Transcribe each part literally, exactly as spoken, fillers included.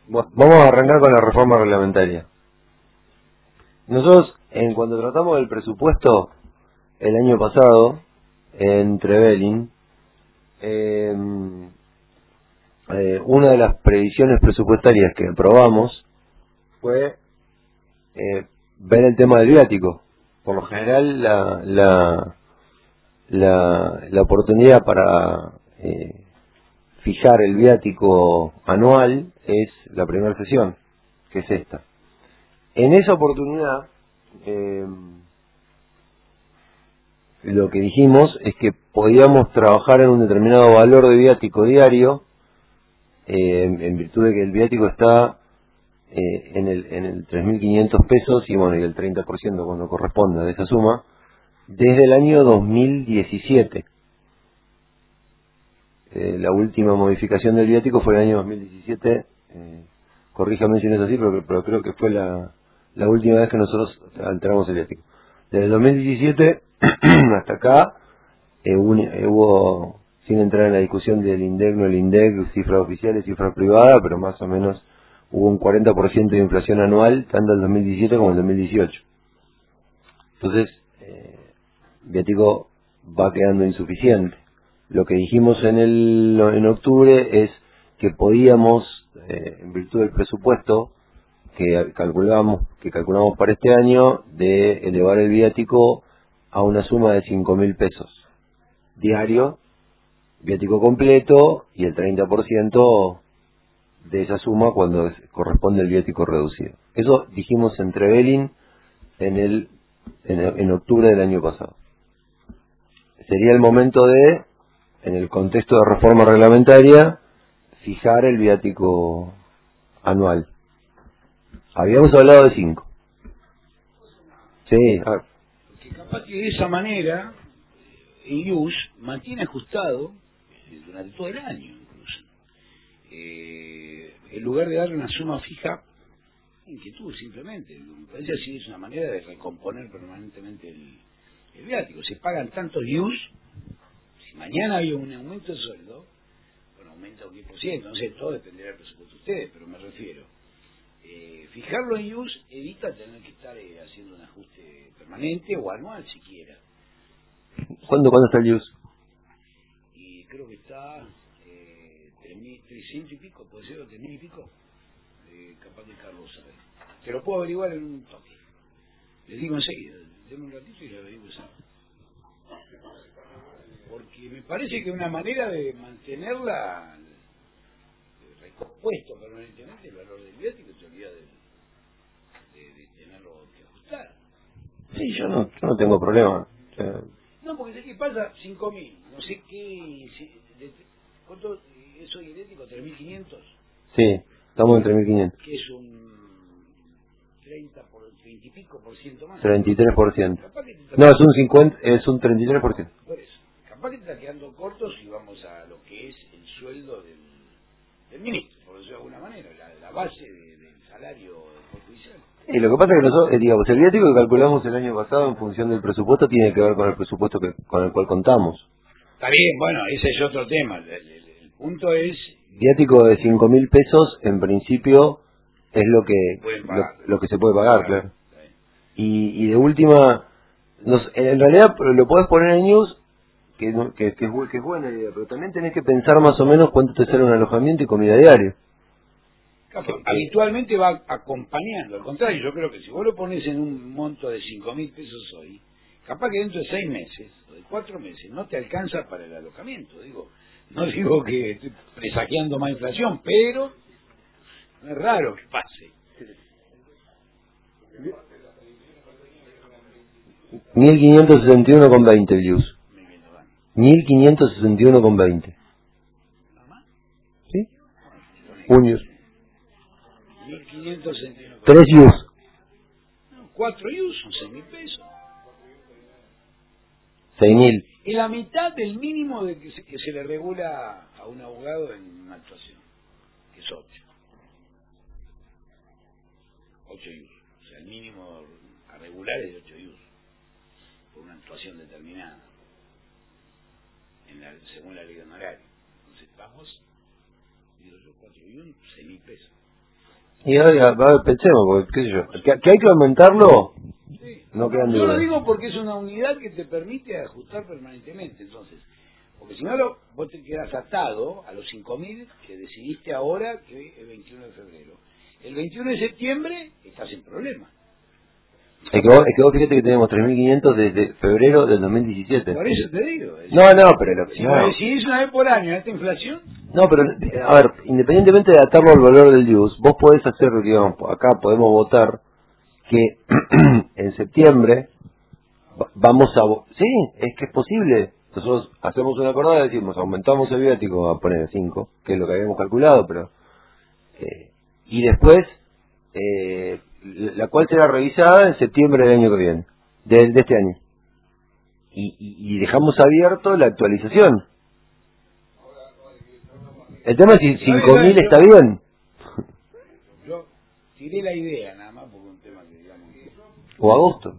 Bueno, vamos a arrancar con la reforma reglamentaria. Nosotros, en cuando tratamos del presupuesto el año pasado, en Trevelin, eh, eh, una de las previsiones presupuestarias que aprobamos fue eh, ver el tema del viático. Por lo general, la la la, la oportunidad para eh, fijar el viático anual es la primera sesión, que es esta. En esa oportunidad, eh, lo que dijimos es que podíamos trabajar en un determinado valor de viático diario, eh, en, en virtud de que el viático está eh, en el, en el tres mil quinientos pesos y bueno, y el treinta por ciento cuando corresponda de esa suma, desde el año dos mil diecisiete. Eh, la última modificación del viático fue el año dos mil diecisiete, eh, corríjame si no es así, pero, pero creo que fue la, la última vez que nosotros alteramos el viático. Desde el dos mil diecisiete hasta acá eh, hubo, eh, hubo, sin entrar en la discusión del INDEC, no el INDEC, cifras oficiales, cifras privadas, pero más o menos hubo un cuarenta por ciento de inflación anual, tanto el dos mil diecisiete como el dos mil dieciocho. Entonces, eh, viático va quedando insuficiente. Lo que dijimos en el en octubre es que podíamos, eh, en virtud del presupuesto que calculamos que calculamos para este año, de elevar el viático a una suma de cinco mil pesos diario, viático completo, y el treinta por ciento de esa suma cuando corresponde el viático reducido. Eso dijimos en Trevelin en el en, en octubre del año pasado. Sería el momento de, en el contexto de reforma reglamentaria, fijar el viático anual. Habíamos hablado de cinco. Sí, a ver. Porque capaz que de esa manera el I U S mantiene ajustado durante todo el año incluso. Eh, en lugar de darle una suma fija, inquietud simplemente. Me parece así, es una manera de recomponer permanentemente el, el viático. Se pagan tantos I U S, si mañana hay un aumento de sueldo, bueno, aumenta un diez por ciento, no sé, todo dependerá del presupuesto de ustedes, pero me refiero. Eh, fijarlo en I U S evita tener que estar eh, haciendo un ajuste permanente o anual siquiera. ¿Cuándo, ¿cuándo está el I U S? Y creo que está eh, trescientos y pico, puede ser, o tres mil y pico. Eh, capaz de Carlos sabe. Te lo puedo averiguar en un toque. Les digo enseguida, denme un ratito y le averiguo esa. Porque me parece que una manera de mantenerla recompuesto permanentemente el valor del viático se olvida de, de, de tenerlo que ajustar. Sí, yo no, yo no tengo problema. O sea, no, porque sé que pasa cinco mil, no sé qué, si, de, ¿cuánto es hoy idéntico? ¿tres mil quinientos? Sí, estamos en tres mil quinientos. Que es un treinta por treinta y pico por ciento más. treinta y tres por ciento. No, es un cincuenta, es un treinta y tres por ciento. Por eso, capaz que te está quedando corto si vamos a lo que es el sueldo del, del ministro, por decirlo de alguna manera, la, la base de, del salario del judicial. Y lo que pasa es que nosotros, eh, digamos, el viático que calculamos el año pasado en función del presupuesto tiene que ver con el presupuesto que, con el cual contamos. Está bien, bueno, ese es otro tema. El, el, el punto es... Viático de cinco mil pesos, en principio, es lo que lo, lo que se puede pagar, claro. Y, y de última, nos, en realidad lo podés poner en news, que, que, que, es, que es buena idea, pero también tenés que pensar más o menos cuánto te sale un alojamiento y comida diaria. Claro, habitualmente va acompañando, al contrario, yo creo que si vos lo pones en un monto de cinco mil pesos hoy, capaz que dentro de seis meses o de cuatro meses no te alcanza para el alojamiento. Digo, no digo que estoy presagiando más inflación, pero no es raro que pase. mil quinientos sesenta y uno con veinte el I U S. mil quinientos sesenta y uno con veinte. ¿Sí? Un I U S. mil quinientos sesenta y uno. Tres I U S. No, cuatro I U S son seis mil pesos. seis mil. Es la mitad del mínimo de que se, que se le regula a un abogado en una actuación, que es ocho. ocho I U S. O sea, el mínimo a regular es de ocho I U S. Por una actuación determinada. En la, según la ley de honorario. Entonces estamos, digo yo, cuatro I U S, seis mil pesos. Y ahora, a ver, pensemos, porque, qué sé yo, que, que hay que aumentarlo, Sí. no quedan Yo dudas. lo digo porque es una unidad que te permite ajustar permanentemente, entonces. Porque si no, lo, vos te quedas atado a los cinco mil que decidiste ahora, que es el veintiuno de febrero. El veintiuno de septiembre estás en problema. Es que, vos, es que vos fíjate que tenemos tres mil quinientos desde febrero del dos mil diecisiete. Por eso te digo. Es, No, no, pero lo, si no. lo decidís una vez por año esta inflación, No, pero, a ver, independientemente de atarlo al valor del D U S, vos podés hacer, digamos, acá podemos votar que en septiembre va- vamos a... vo- Sí, es que es posible. Nosotros hacemos una acordada y decimos, aumentamos el viático a poner cinco, que es lo que habíamos calculado, pero... Eh, y después, eh, la cual será revisada en septiembre del año que viene, de, de este año. Y, y, y dejamos abierto la actualización. El tema es si cinco mil está bien. yo tiré la idea nada más porque un tema que digamos que... O agosto.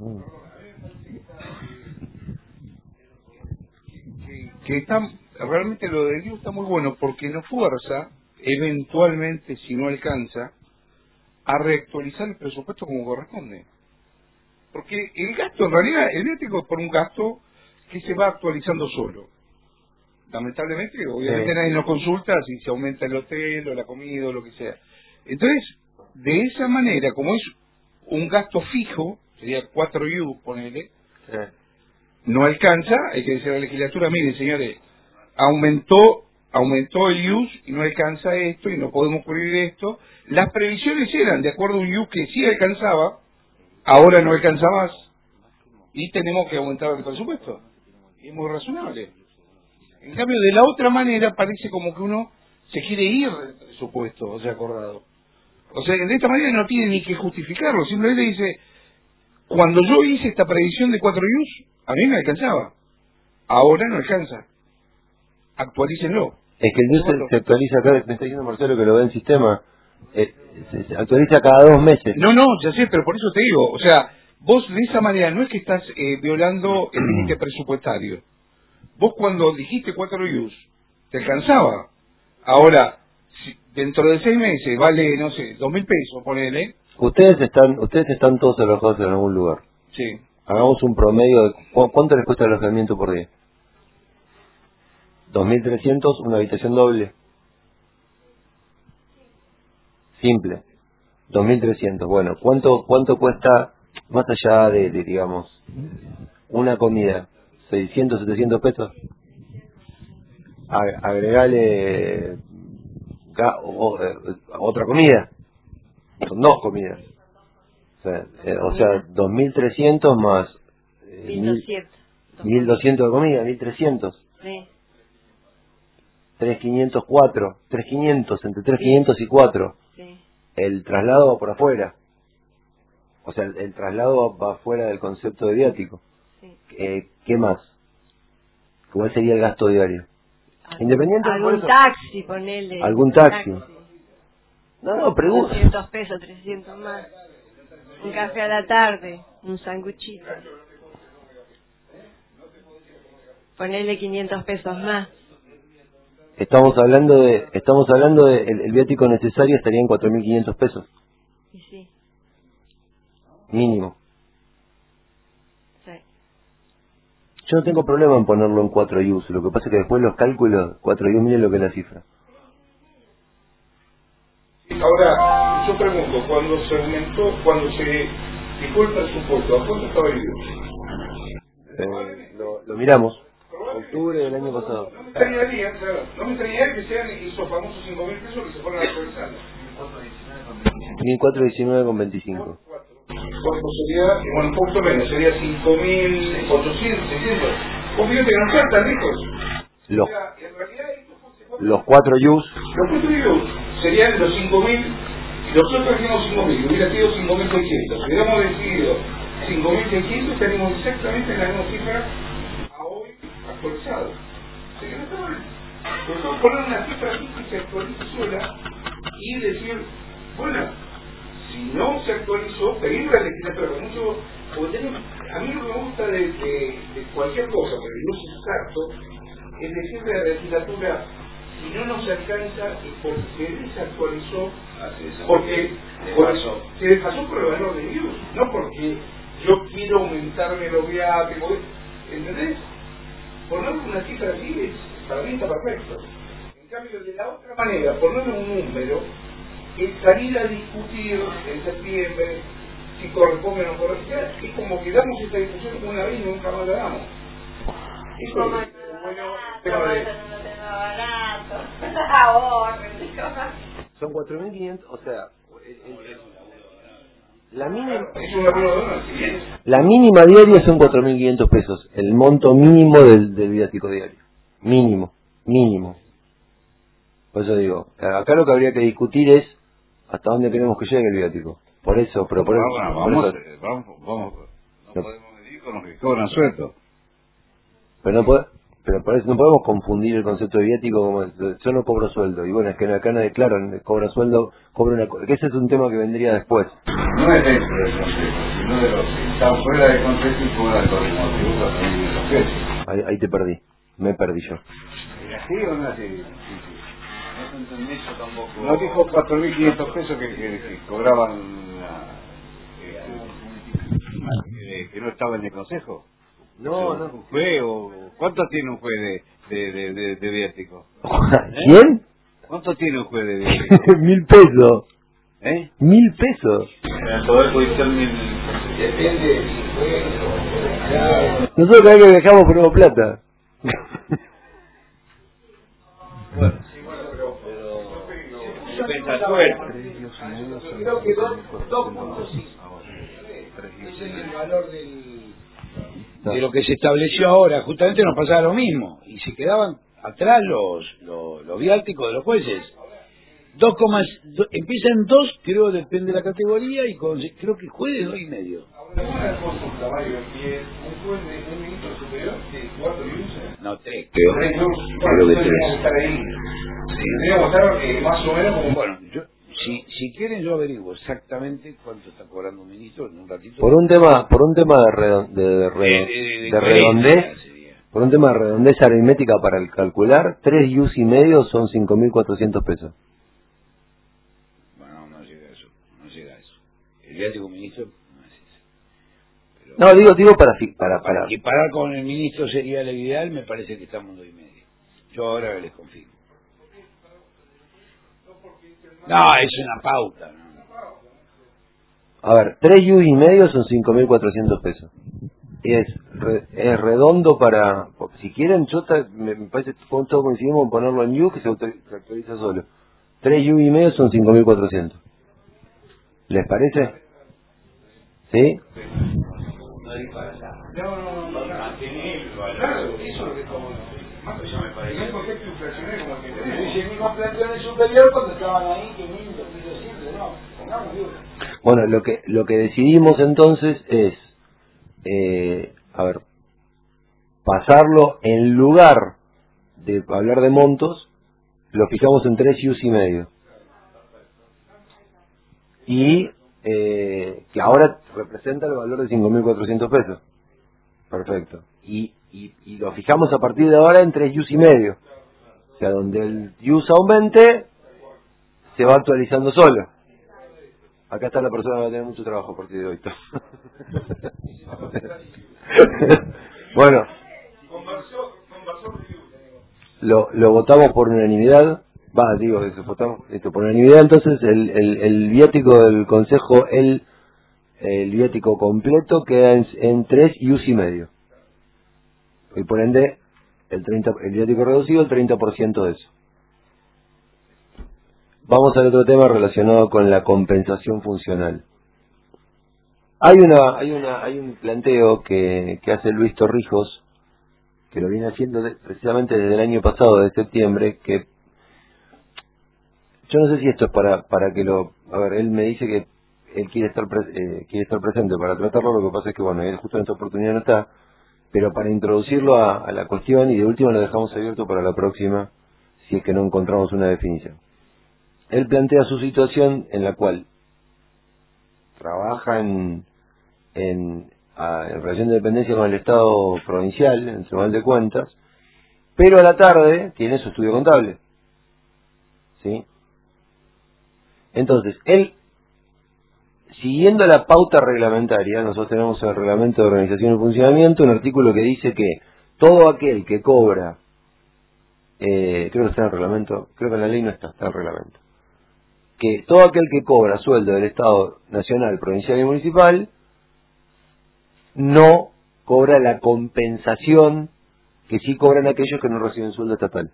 que, que está realmente lo de Dios está muy bueno porque nos fuerza eventualmente, si no alcanza, a reactualizar el presupuesto como corresponde, porque el gasto en realidad el viático es por un gasto que se va actualizando solo. Lamentablemente obviamente Sí. nadie nos consulta si se aumenta el hotel o la comida o lo que sea. Entonces de esa manera, como es un gasto fijo, sería cuatro U, ponele, Sí. no alcanza, hay que decir a la legislatura, miren señores, aumentó aumentó el I U S y no alcanza esto y no podemos cubrir esto. Las previsiones eran de acuerdo a un I U S que sí alcanzaba, ahora no alcanza más y tenemos que aumentar el presupuesto. Y es muy razonable. En cambio, de la otra manera parece como que uno se quiere ir del presupuesto, o sea, acordado. O sea, de esta manera no tiene ni que justificarlo, simplemente dice, cuando yo hice esta previsión de cuatro I U S, a mí me alcanzaba. Ahora no alcanza. Actualícenlo. Es que el D U S se, se actualiza acá, me está diciendo Marcelo que lo ve en sistema, eh, se, se actualiza cada dos meses. No, no, ya sé, pero por eso te digo, o sea, vos de esa manera no es que estás eh, violando el límite presupuestario. Vos cuando dijiste cuatro I U S, te alcanzaba. Ahora, si dentro de seis meses vale, no sé, dos mil pesos, ponele. Ustedes están ustedes están todos alojados en algún lugar. Sí. Hagamos un promedio de... ¿cu- ¿Cuánto les cuesta el alojamiento por día? dos mil trescientos, una habitación doble. Simple. dos mil trescientos. Bueno, ¿cuánto cuánto cuesta, más allá de, de, digamos, una comida? ¿seiscientos, setecientos pesos? A- agregale ga- o- o- eh, otra comida. Son dos comidas. O sea, eh, o sea dos mil trescientos más eh, mil doscientos. mil doscientos de comida, mil trescientos. Sí. tres mil quinientos, cuatro. tres mil quinientos, entre tres mil quinientos y cuatro. Sí. El traslado va por afuera. O sea, el, el traslado va afuera del concepto de viático. Sí. Eh, ¿Qué más? ¿Cuál sería el gasto diario? Independiente de Algún por eso. taxi, ponele. Algún taxi. No, no, pregunta. doscientos pesos, trescientos más. Un café a la tarde, un sanguchito. Ponele quinientos pesos más. Estamos hablando de, estamos hablando de, el, el viático necesario estaría en cuatro mil quinientos pesos, Y sí, mínimo. sí. Yo no tengo problema en ponerlo en cuatro I U S, lo que pasa es que después los cálculos, cuatro I U S, miren lo que es la cifra. Ahora, yo pregunto, cuando se aumentó, cuando se fijó el presupuesto, ¿a cuánto estaba el I U S? Eh, lo, lo miramos. Octubre del año pasado. No me extrañaría, claro, no me extrañaría que sean esos famosos cinco mil pesos que se fueron actualizando. mil cuatrocientos diecinueve con veinticinco. ¿Cuánto sería? Bueno, un poquito menos, sería cinco mil ochocientos, seiscientos. Vos fíjate que no están tan lejos. Los, O sea, en realidad estos cuatro- los cuatro I U S, los cuatro I U S serían los cinco mil, nosotros dijimos cinco mil, hubiera sido cinco mil seiscientos. Si hubiéramos decidido cinco mil seiscientos, estaríamos exactamente en la misma cifra a hoy actualizado. O sea que no está mal. Nosotros poner una cifra aquí que se actualice sola y decir, bueno, si no se actualizó, pedir la legislatura con mucho, porque tenemos, a mí lo que me gusta de, de, de cualquier cosa, pero no es exacto, es decirle a la legislatura, si si no nos alcanza es porque se desactualizó, porque por eso, se desfasó por el valor de Dios, no porque yo quiero aumentarme los viáticos, ¿entendés? Ponerle una cifra así es, para mí está perfecto. En cambio, de la otra manera, ponerle un número, el salir a discutir en septiembre si corresponde o no corresponde, es como que damos esta discusión una vez y nunca más la damos. Eso es bueno, pero de... Son cuatro mil quinientos, o sea, la mínima, la mínima diaria son cuatro mil quinientos pesos, el monto mínimo del, del viático diario. Mínimo, mínimo. Por eso digo, acá lo que habría que discutir es hasta dónde queremos que llegue el viático. Por eso, pero por, bueno, eso, vamos, por eso. vamos, vamos, no, no podemos medir con los que cobran sueldo. Pero no puede, pero por eso no podemos confundir el concepto de viático como yo no cobro sueldo. Y bueno, es que acá nadie, claro, cobra sueldo, cobra una cosa. Que ese es un tema que vendría después. No es dentro del concepto, sino de los que están fuera del concepto y fuera del concepto también de los precios. Ahí, ahí te perdí, me perdí yo. ¿Es así o no es así? No se entendí eso tampoco. ¿No dijo cuatro mil quinientos pesos que, que, que cobraban la, eh, que no estaba en el consejo? No, no. ¿Un juez o cuánto tiene un juez de, de, de, de, de viático? ¿Quién? ¿Cuánto tiene un juez de viático? Mil pesos. ¿Eh? Mil pesos. En el Poder Judicial mil... Depende si fue... Nosotros cada vez que dejamos ponemos plata. Bueno, sí, bueno, pero... pero creo que dos puntos sí. Ese es el valor del... de lo que se estableció ahora. Justamente nos pasaba lo mismo y se quedaban atrás los los, los viáticos de los jueces. Dos comas, do, empiezan dos, creo, depende de la categoría, y con, creo que juez de dos y medio. Una consulta, Mario, y un juez de un ministro superior de cuatro luces. No, tres, creo. Tres luces. Creo que Tendríamos que estar ahí. Tendríamos que estar eh, más o menos como... Bueno, yo, si si quieren yo averiguo exactamente cuánto está cobrando un ministro en un ratito. Por un tema, por un tema de, redon, de, de, redon, de, de, de, de redondez, por un tema de redondez aritmética para el calcular, tres yus y medio son cinco mil cuatrocientos pesos. Bueno, no llega a eso, no llega a eso. El viático ministro no es eso. Pero, no, digo, digo para para para, para equiparar con el ministro sería lo ideal, me parece que estamos en dos y medio. Yo ahora les confirmo. No, es una pauta. ¿No? A ver, tres yus y medio son cinco mil cuatrocientos pesos. Es, re, es redondo para... Si quieren, yo ta, me, me parece que todos coincidimos en ponerlo en yu, que se, autoriza, se actualiza solo. tres yus y medio son cinco mil cuatrocientos. ¿Les parece? ¿Sí? No, no, no, mantener el valor. Eso es lo que estamos... Eso me parece. El concepto inflacionario como el que tenemos. Si el mismo inflación es superior cuando estaban ahí, que mil, dos mil doscientos, no. Pongamos digo. Bueno, lo que, lo que decidimos entonces es... Eh, a ver, pasarlo en lugar de hablar de montos, lo fijamos en tres yus y medio. Y eh, que ahora representa el valor de cinco mil cuatrocientos pesos. Perfecto. Y, y, y lo fijamos a partir de ahora en tres yus y medio. O sea, donde el yus aumente, se va actualizando solo. Acá está la persona que va a tener mucho trabajo a partir de hoy. Bueno, lo, lo votamos por unanimidad. Va, digo, que votamos esto por unanimidad. Entonces, el, el, el viático del Consejo, el, el viático completo queda en, en tres yus y medio. Y por ende, el, treinta, el viático reducido, el treinta por ciento de eso. Vamos al otro tema relacionado con la compensación funcional. Hay una, hay una, hay un planteo que, que hace Luis Torrijos, que lo viene haciendo de, precisamente desde el año pasado, de septiembre, que yo no sé si esto es para, para que lo, a ver, él me dice que él quiere estar, pre, eh, quiere estar presente para tratarlo, lo que pasa es que bueno, él justo en esta oportunidad no está, pero para introducirlo a, a la cuestión y de último lo dejamos abierto para la próxima, si es que no encontramos una definición. Él plantea su situación en la cual trabaja en, en, a, en relación de dependencia con el Estado provincial, en el Tribunal de Cuentas, pero a la tarde tiene su estudio contable. ¿sí? Entonces, él, siguiendo la pauta reglamentaria, nosotros tenemos el Reglamento de Organización y Funcionamiento, un artículo que dice que todo aquel que cobra, eh, creo que está en el reglamento, creo que en la ley no está, está en el reglamento, que todo aquel que cobra sueldo del Estado nacional, provincial y municipal, no cobra la compensación que sí cobran aquellos que no reciben sueldo estatal.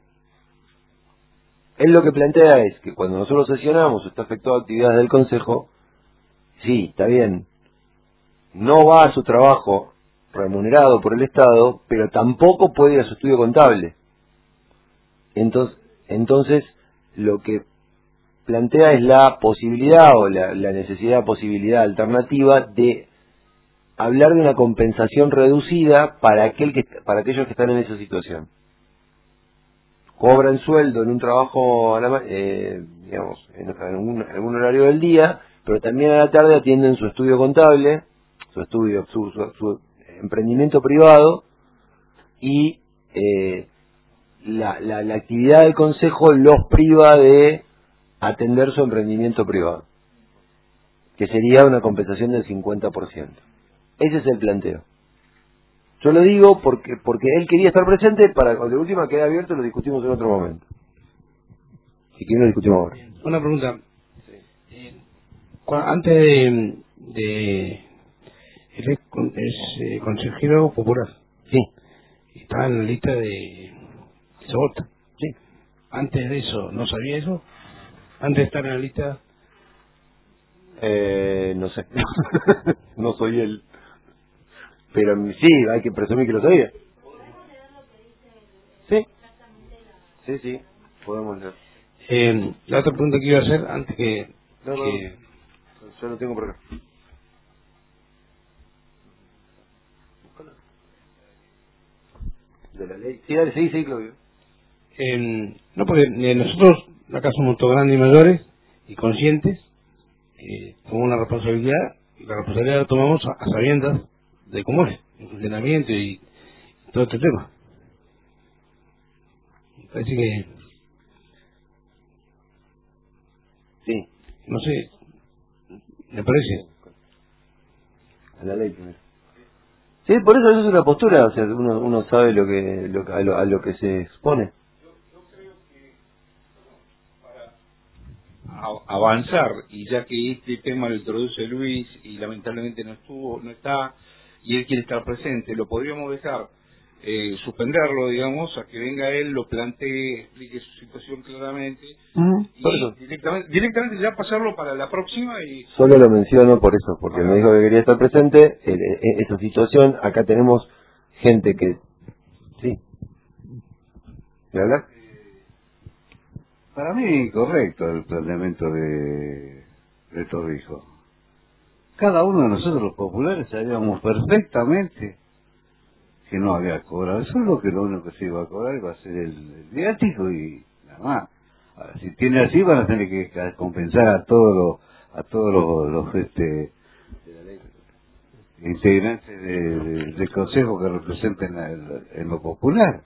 Él lo que plantea es que cuando nosotros sesionamos o está efectuada actividades del Consejo, sí, está bien, no va a su trabajo remunerado por el Estado, pero tampoco puede ir a su estudio contable. Entonces, entonces lo que plantea es la posibilidad o la, la necesidad, posibilidad alternativa de hablar de una compensación reducida para aquel que para aquellos que están en esa situación. Cobran sueldo en un trabajo, a la, eh, digamos, en algún, algún horario del día, pero también a la tarde atienden su estudio contable, su estudio, su, su, su emprendimiento privado, y eh, la, la, la actividad del Consejo los priva de atender su emprendimiento privado, que sería una compensación del cincuenta por ciento. Ese es el planteo. Yo lo digo porque porque él quería estar presente, para cuando de última quede abierto lo discutimos en otro momento. Si quieren lo discutimos ahora. Una pregunta. Sí. Eh, antes de, de él es, es eh, consejero popular. Sí. Está en la lista de Sobota. Sí. Antes de eso, ¿no sabía eso? Antes de estar en la lista. Eh, no sé. No soy él. Pero sí, hay que presumir que lo sabía. Sí. Sí, sí, podemos leer. Eh, la otra pregunta que iba a hacer antes que... No, no, que... yo lo tengo por acá. ¿De la ley? Sí, dale, sí, sí, Claudio. Eh, no, porque eh, nosotros acá somos todos grandes y mayores y conscientes, eh, tenemos una responsabilidad, y la responsabilidad la tomamos a, a sabiendas de cómo es el funcionamiento y todo este tema. Me parece que, sí, no sé, me parece a la ley primero. Sí, por eso eso es una postura, o sea, uno, uno sabe lo que, lo, a, lo, a lo que se expone. Avanzar, y ya que este tema lo introduce Luis y lamentablemente no estuvo, no está, y él quiere estar presente, lo podríamos dejar, eh, suspenderlo, digamos, a que venga él, lo plantee, explique su situación claramente, Uh-huh. y directamente, directamente ya pasarlo para la próxima. Y solo lo menciono por eso, porque ah, me dijo que quería estar presente en, en esa situación. Acá tenemos gente que... Sí. ¿Me hablas? Para mí correcto el planteamiento de, de Torrijos. Cada uno de nosotros los populares sabíamos perfectamente que no había cobrado. Eso es lo que lo único que se iba a cobrar iba a ser el, el viático y nada más. Ahora, si tiene así van a tener que compensar a todos los a todos los, los este integrantes de, de, del consejo que representen el, en lo popular.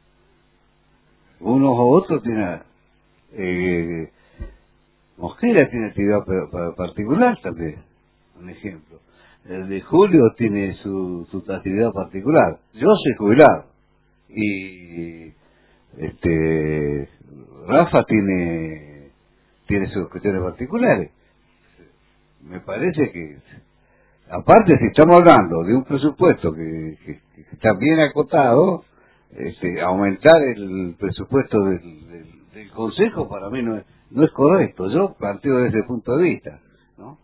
Unos o otros tienen eh, Mosquera tiene actividad particular también, un ejemplo. El de Julio tiene su, su actividad particular. Yo soy jubilado y este Rafa tiene tiene sus cuestiones particulares. Me parece que, aparte, si estamos hablando de un presupuesto que, que, que está bien acotado, este, aumentar el presupuesto del, del, del Consejo para mí no es, no es correcto. Yo planteo desde ese punto de vista, ¿no?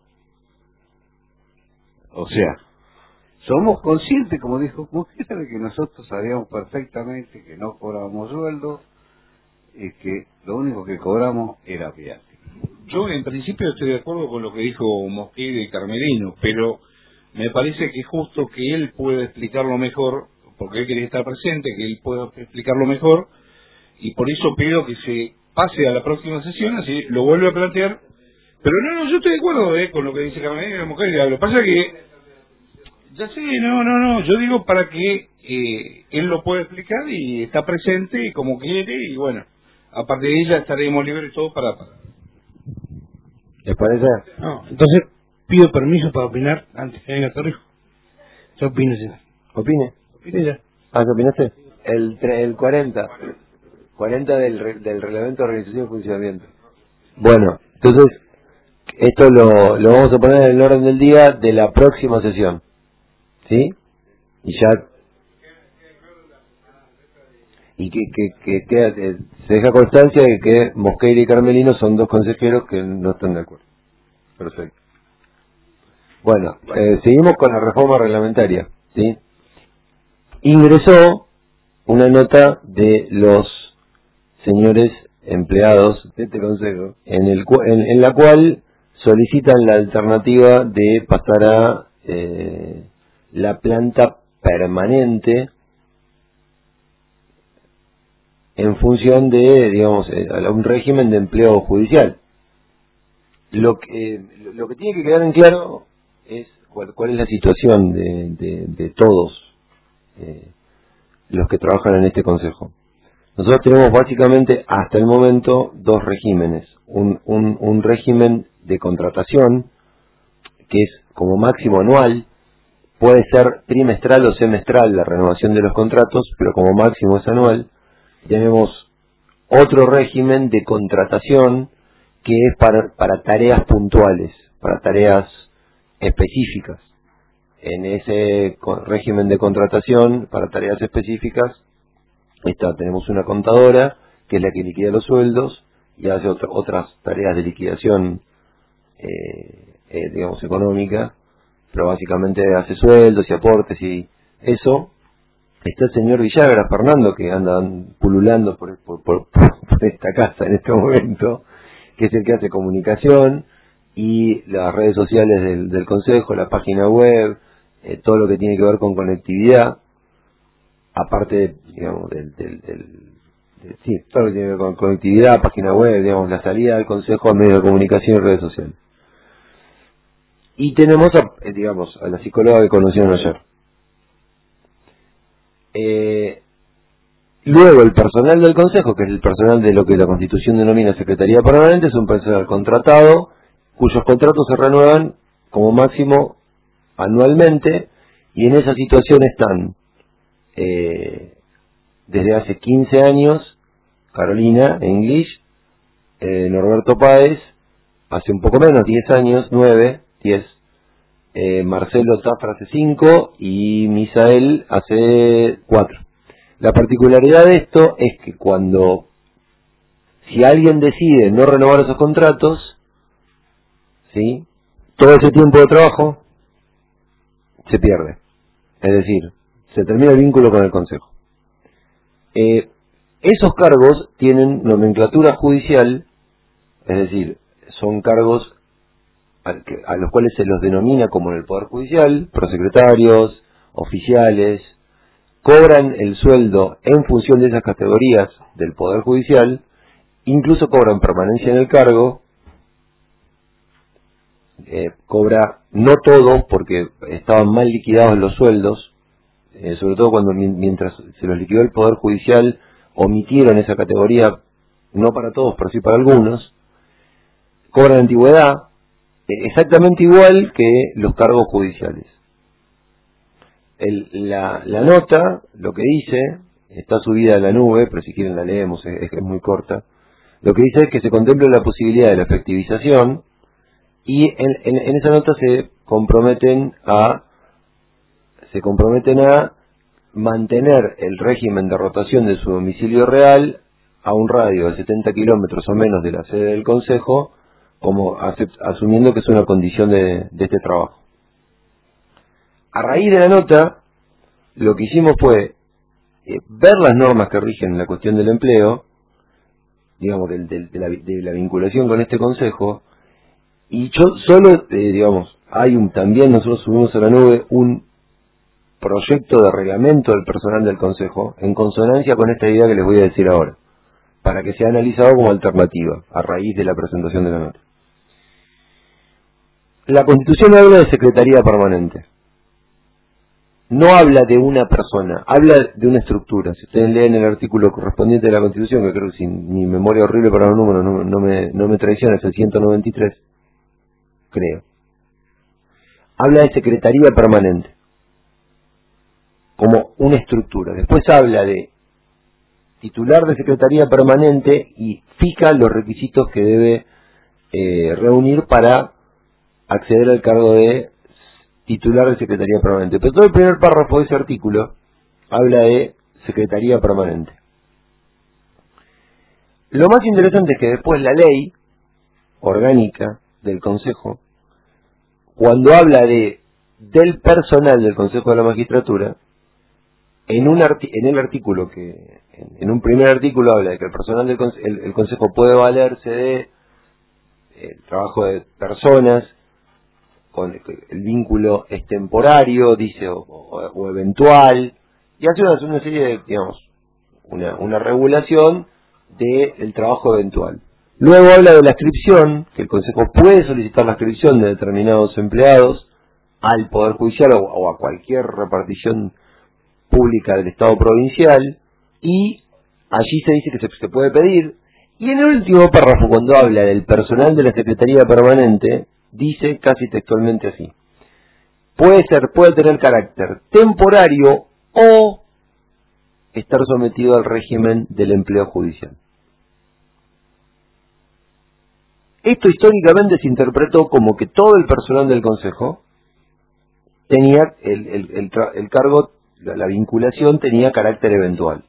O sea, somos conscientes, como dijo Mosquera, de que nosotros sabíamos perfectamente que no cobrábamos sueldo y que lo único que cobramos era viático. Yo en principio estoy de acuerdo con lo que dijo Mosquera y Carmelino, pero me parece que es justo que él pueda explicarlo mejor, porque él quería estar presente, que él pueda explicarlo mejor, y por eso pido que se pase a la próxima sesión, así lo vuelve a plantear. Pero no, no, yo estoy de acuerdo eh, con lo que dice Carmelino y la Mosquera. Lo que pasa es que, ya sé, no, no, no, yo digo para que eh, él lo pueda explicar y está presente como quiere, y bueno, a partir de ahí ya estaremos libres todos para... para... ¿Les parece? No, entonces pido permiso para opinar antes que venga Torrijos. Yo opino, señor. ¿Opine? Opine ya. Ah, ¿qué opinaste? El, tre- el cuarenta. cuarenta del, re- del Reglamento de Organización y Funcionamiento. Bueno, entonces, esto lo, lo vamos a poner en el orden del día de la próxima sesión. ¿Sí? Y ya... Y que, que, que, queda- eh, se deja constancia de que Mosqueira y Carmelino son dos consejeros que no están de acuerdo. Perfecto. Bueno, eh, seguimos con la reforma reglamentaria. ¿Sí? Ingresó una nota de los señores empleados de este consejo, en, el, cu- en, en la cual solicitan la alternativa de pasar a eh, la planta permanente en función de, digamos, eh, a un régimen de empleo judicial. Lo que, lo que tiene que quedar en claro es cuál, cuál es la situación de, de, de todos eh, los que trabajan en este consejo. Nosotros tenemos básicamente hasta el momento dos regímenes. Un, un, un régimen de contratación que es como máximo anual, puede ser trimestral o semestral la renovación de los contratos, pero como máximo es anual. Tenemos otro régimen de contratación que es para, para tareas puntuales, para tareas específicas. En ese co- régimen de contratación para tareas específicas está, tenemos una contadora que es la que liquida los sueldos y hace otra, otras tareas de liquidación eh, eh, digamos económica, pero básicamente hace sueldos y aportes y eso. Está el señor Villagra, Fernando, que anda pululando por, por, por, por esta casa en este momento, que es el que hace comunicación y las redes sociales del, del Consejo, la página web, eh, todo lo que tiene que ver con conectividad, aparte, digamos, del, del, del, del sí, todo lo que tiene que ver con conectividad, página web, digamos, la salida del Consejo a medios de comunicación y redes sociales. Y tenemos, a, eh, digamos, a la psicóloga que conocieron ayer. Eh, luego el personal del Consejo, que es el personal de lo que la Constitución denomina Secretaría Permanente, es un personal contratado cuyos contratos se renuevan como máximo anualmente, y en esa situación están eh, desde hace quince años Carolina English, eh, Norberto Páez hace un poco menos, diez años, nueve, diez, Eh, Marcelo Zafra hace cinco y Misael hace cuatro. La particularidad de esto es que cuando, si alguien decide no renovar esos contratos, ¿sí?, todo ese tiempo de trabajo se pierde. Es decir, se termina el vínculo con el Consejo. Eh, esos cargos tienen nomenclatura judicial, es decir, son cargos a los cuales se los denomina como en el Poder Judicial, prosecretarios, oficiales, cobran el sueldo en función de esas categorías del Poder Judicial, incluso cobran permanencia en el cargo, eh, cobra no todo porque estaban mal liquidados los sueldos, eh, sobre todo cuando mientras se los liquidó el Poder Judicial omitieron esa categoría, no para todos, pero sí para algunos, cobran antigüedad, exactamente igual que los cargos judiciales. El, la, la nota, lo que dice, está subida a la nube, pero si quieren la leemos, es, es muy corta. Lo que dice es que se contempla la posibilidad de la efectivización y en, en, en esa nota se comprometen a se comprometen a mantener el régimen de rotación de su domicilio real a un radio de setenta kilómetros o menos de la sede del Consejo, como asumiendo que es una condición de, de este trabajo. A raíz de la nota, lo que hicimos fue eh, ver las normas que rigen la cuestión del empleo, digamos, de, de, de, la, de la vinculación con este consejo, y yo solo, eh, digamos, hay un también, nosotros subimos a la nube un proyecto de reglamento del personal del consejo, en consonancia con esta idea que les voy a decir ahora, para que sea analizado como alternativa, a raíz de la presentación de la nota. La Constitución habla de Secretaría Permanente. no habla de una persona, habla de una estructura. Si ustedes leen el artículo correspondiente de la Constitución, que creo que si mi memoria horrible para los números no, no, me, no me traiciona, es el ciento noventa y tres, creo. Habla de secretaría permanente, como una estructura. Después habla de titular de secretaría permanente y fija los requisitos que debe eh, reunir para acceder al cargo de titular de secretaría permanente. Pero todo el primer párrafo de ese artículo habla de secretaría permanente. Lo más interesante es que después la ley orgánica del Consejo, cuando habla de del personal del Consejo de la Magistratura, en un arti en el artículo que en, en un primer artículo habla de que el personal del conse el, el Consejo puede valerse de el trabajo de personas con el, el vínculo es temporario, dice, o, o, o eventual, y hace una, una serie de, digamos, una, una regulación del trabajo eventual. Luego habla de la inscripción, que el Consejo puede solicitar la inscripción de determinados empleados al Poder Judicial o, o a cualquier repartición pública del Estado provincial, y allí se dice que se, se puede pedir. Y en el último párrafo, cuando habla del personal de la Secretaría Permanente, dice casi textualmente así: puede ser, puede tener carácter temporario o estar sometido al régimen del empleo judicial. Esto históricamente se interpretó como que todo el personal del Consejo tenía el, el, el, el cargo, la, la vinculación tenía carácter eventual.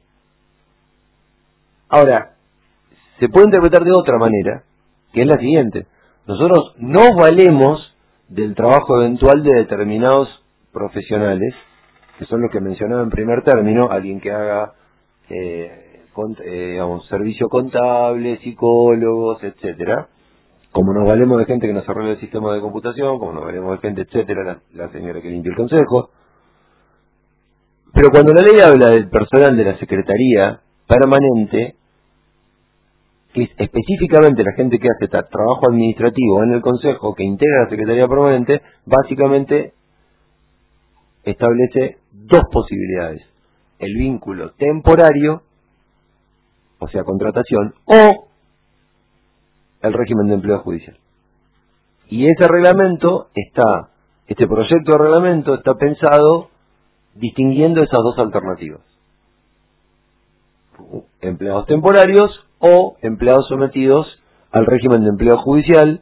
Ahora, se puede interpretar de otra manera, que es la siguiente: nosotros nos valemos del trabajo eventual de determinados profesionales, que son los que mencionaba en primer término, alguien que haga eh, cont eh, digamos, servicio contable, psicólogos, etcétera, como nos valemos de gente que nos arregla el sistema de computación, como nos valemos de gente, etcétera, la, la señora que limpia el Consejo. Pero cuando la ley habla del personal de la Secretaría Permanente, que es específicamente la gente que hace trabajo administrativo en el Consejo, que integra la Secretaría Permanente, básicamente establece dos posibilidades: el vínculo temporario, o sea, contratación, o el régimen de empleo judicial. Y ese reglamento está, este proyecto de reglamento está pensado distinguiendo esas dos alternativas: empleados temporarios o empleados sometidos al régimen de empleo judicial.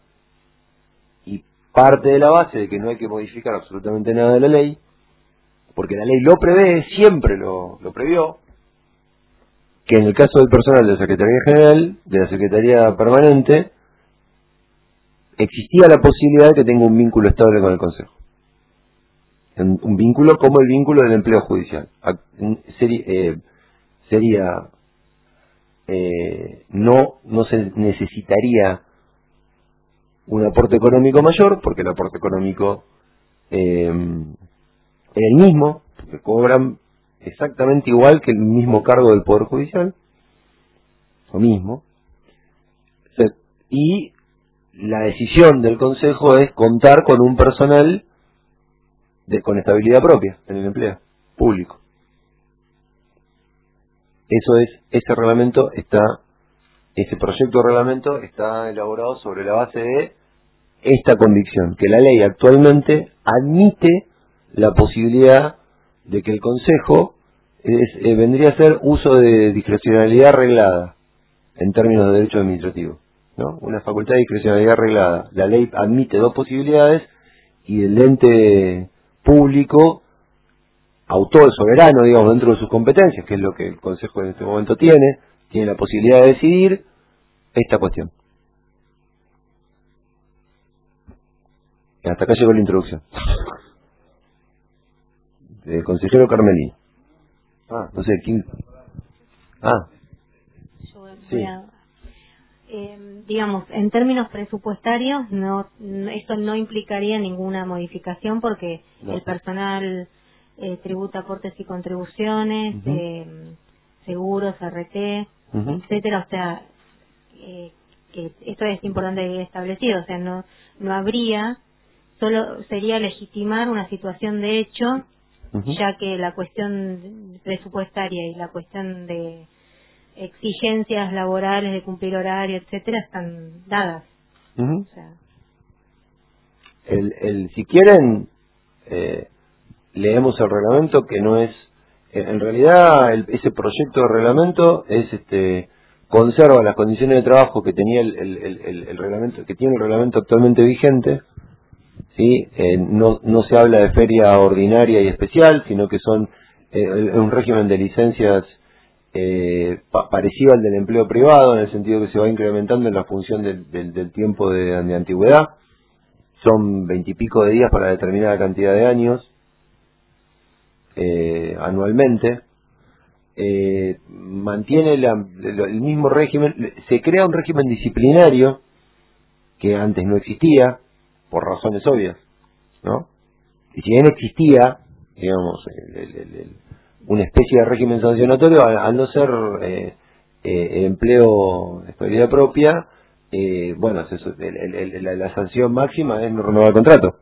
Y parte de la base de que no hay que modificar absolutamente nada de la ley, porque la ley lo prevé, siempre lo, lo previó, que en el caso del personal de la Secretaría General, de la Secretaría Permanente, existía la posibilidad de que tenga un vínculo estable con el Consejo. Un vínculo como el vínculo del empleo judicial. Sería, eh, sería eh, no, no se necesitaría un aporte económico mayor, porque el aporte económico eh, es el mismo, porque cobran exactamente igual que el mismo cargo del Poder Judicial, lo mismo. Y la decisión del Consejo es contar con un personal de, con estabilidad propia en el empleo público. Eso es, ese reglamento está, ese proyecto de reglamento está elaborado sobre la base de esta convicción, que la ley actualmente admite la posibilidad de que el Consejo es, eh, vendría a ser uso de discrecionalidad reglada en términos de derecho administrativo, ¿no? Una facultad de discrecionalidad reglada. La ley admite dos posibilidades y el ente público, autor, soberano, digamos, dentro de sus competencias, que es lo que el Consejo en este momento tiene, tiene la posibilidad de decidir esta cuestión. Y hasta acá llegó la introducción. El consejero Carmelino. Ah, no sé, ¿quién? Ah, Yo sí. voy a, eh, digamos, en términos presupuestarios, no, no, esto no implicaría ninguna modificación porque No. el personal eh, tributa aportes y contribuciones, Uh-huh. eh, seguros, R T, Uh-huh. etcétera. O sea, eh, que esto es importante que quede establecido. O sea, no, no habría, solo sería legitimar una situación de hecho Uh-huh. ya que la cuestión presupuestaria y la cuestión de exigencias laborales, de cumplir horario, etcétera, están dadas. Uh-huh. O sea, el, el, si quieren, eh, leemos el reglamento, que no es, en realidad el, ese proyecto de reglamento es este conserva las condiciones de trabajo que tenía el, el, el, el reglamento, que tiene el reglamento actualmente vigente. Sí, eh, no no se habla de feria ordinaria y especial, sino que son eh, un régimen de licencias eh, pa parecido al del empleo privado, en el sentido que se va incrementando en la función del, del, del tiempo de, de antigüedad. Son veintipico de días para determinada cantidad de años eh, anualmente. Eh, mantiene la, el mismo régimen, se crea un régimen disciplinario que antes no existía, por razones obvias, ¿no? Y si bien existía, digamos, el, el, el, el, una especie de régimen sancionatorio, al, al no ser eh, eh, empleo de estabilidad propia, eh, bueno, es eso, el, el, el, la, la sanción máxima es no renovar el contrato.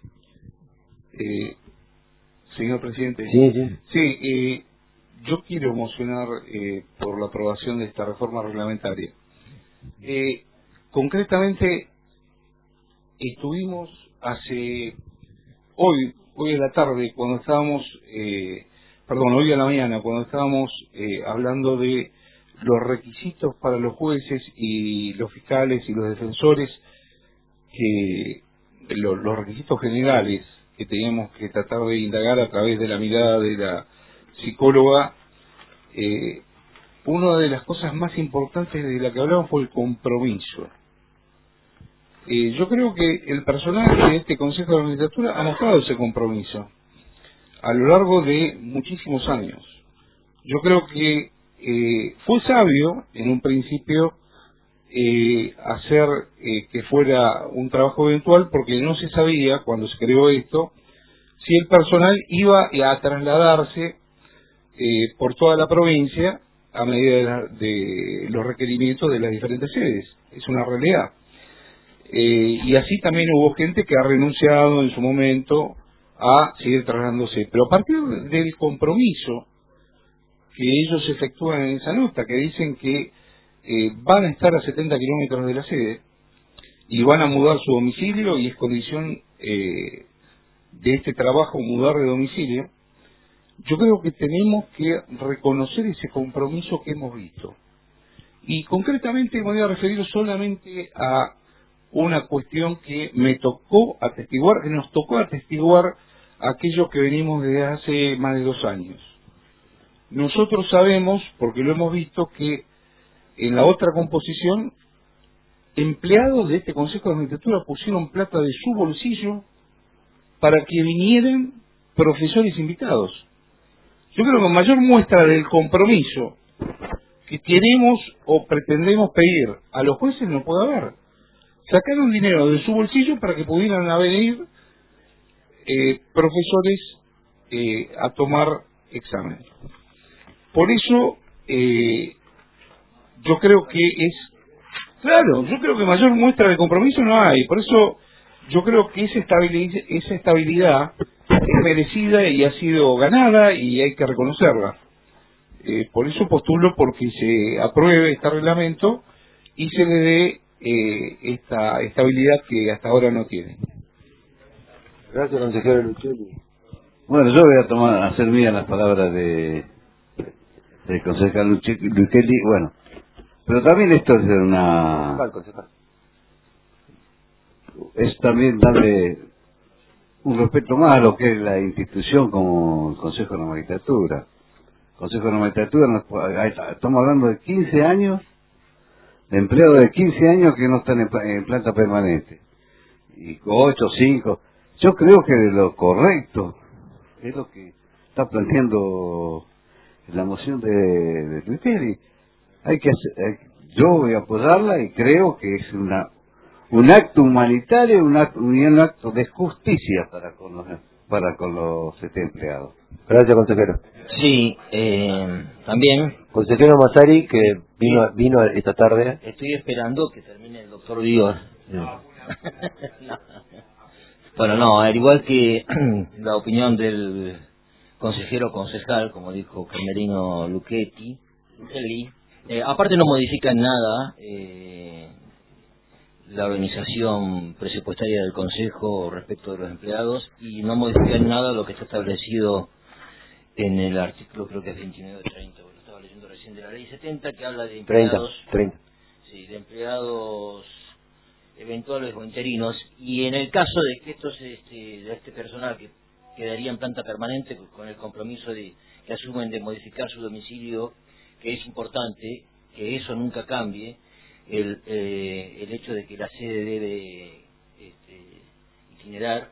Eh, señor presidente. Sí, sí. Sí, eh, yo quiero emocionar eh, por la aprobación de esta reforma reglamentaria. Eh, concretamente, estuvimos hace hoy hoy en la tarde cuando estábamos eh, perdón hoy a la mañana cuando estábamos eh, hablando de los requisitos para los jueces y los fiscales y los defensores, que lo, los requisitos generales que teníamos que tratar de indagar a través de la mirada de la psicóloga. Eh, una de las cosas más importantes de la que hablamos fue el compromiso. Eh, yo creo que el personal de este Consejo de la Magistratura ha mostrado ese compromiso a lo largo de muchísimos años. Yo creo que eh, fue sabio en un principio eh, hacer eh, que fuera un trabajo eventual, porque no se sabía cuando se creó esto si el personal iba a trasladarse eh, por toda la provincia a medida de, la, de los requerimientos de las diferentes sedes. Es una realidad. Eh, y así también hubo gente que ha renunciado en su momento a seguir trasladándose. Pero a partir del compromiso que ellos efectúan en esa nota, que dicen que eh, van a estar a setenta kilómetros de la sede y van a mudar su domicilio, y es condición eh, de este trabajo mudar de domicilio, yo creo que tenemos que reconocer ese compromiso que hemos visto. Y concretamente me voy a referir solamente a una cuestión que me tocó atestiguar, que nos tocó atestiguar aquellos que venimos desde hace más de dos años. Nosotros sabemos, porque lo hemos visto, que en la otra composición, empleados de este Consejo de Magistratura pusieron plata de su bolsillo para que vinieran profesores invitados. Yo creo que mayor muestra del compromiso que tenemos o pretendemos pedir a los jueces no puede haber. Sacaron dinero de su bolsillo para que pudieran venir eh, profesores eh, a tomar examen. Por eso eh, yo creo que es claro, yo creo que mayor muestra de compromiso no hay. Por eso yo creo que esa estabilidad, esa estabilidad es merecida y ha sido ganada y hay que reconocerla. Eh, por eso postulo porque se apruebe este reglamento y se le dé eh, esta estabilidad que hasta ahora no tiene. Gracias, consejero Luchelli. Bueno, yo voy a tomar, hacer mías las palabras de del consejero Luchelli. Bueno, pero también esto es una... es también darle un respeto más a lo que es la institución como el Consejo de la Magistratura. El Consejo de la Magistratura, estamos hablando de quince años, de empleados de quince años que no están en, en planta permanente. Y ocho, cinco. Yo creo que de lo correcto es lo que está planteando la moción de, de Luchelli. Hay que hacer, yo voy a apoyarla y creo que es una un acto humanitario, un acto, un acto de justicia para con los, para con los este, empleados. Gracias, consejero. Sí, eh, también. Consejero Massari, que vino sí. vino esta tarde. Estoy esperando que termine el doctor Díaz. No. no. Bueno, no, al igual que la opinión del consejero concejal, como dijo Carmelino Luchetti, Lucelli, eh, aparte no modifica en nada eh, la organización presupuestaria del Consejo respecto de los empleados y no modifica en nada lo que está establecido en el artículo, creo que es veintinueve treinta, lo estaba leyendo recién, de la ley setenta, que habla de empleados, treinta, treinta. Sí, de empleados eventuales o interinos, y en el caso de que estos, este, de este personal que quedaría en planta permanente con el compromiso de que asumen de modificar su domicilio, que es importante, que eso nunca cambie, el, eh, el hecho de que la sede debe este, itinerar,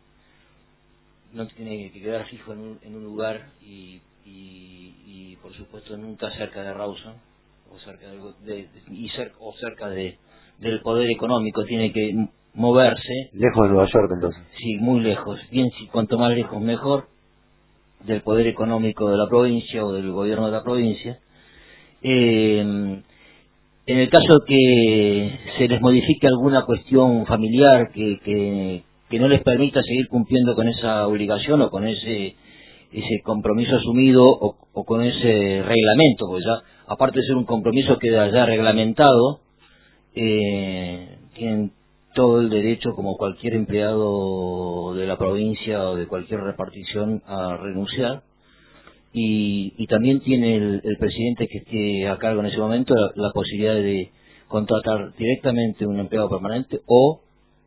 no tiene que quedar fijo en un, en un lugar y, y, y por supuesto nunca cerca de Rawson o cerca de, de, de, y cerca, o cerca de del poder económico, tiene que moverse lejos de Nueva York, entonces. Sí, muy lejos, bien, si cuanto más lejos mejor del poder económico de la provincia o del gobierno de la provincia. eh, en el caso que se les modifique alguna cuestión familiar que, que que no les permita seguir cumpliendo con esa obligación o con ese ese compromiso asumido o, o con ese reglamento, pues ya, aparte de ser un compromiso que queda ya reglamentado, eh, tienen todo el derecho, como cualquier empleado de la provincia o de cualquier repartición, a renunciar, y, y también tiene el, el presidente que esté a cargo en ese momento la, la posibilidad de contratar directamente un empleado permanente o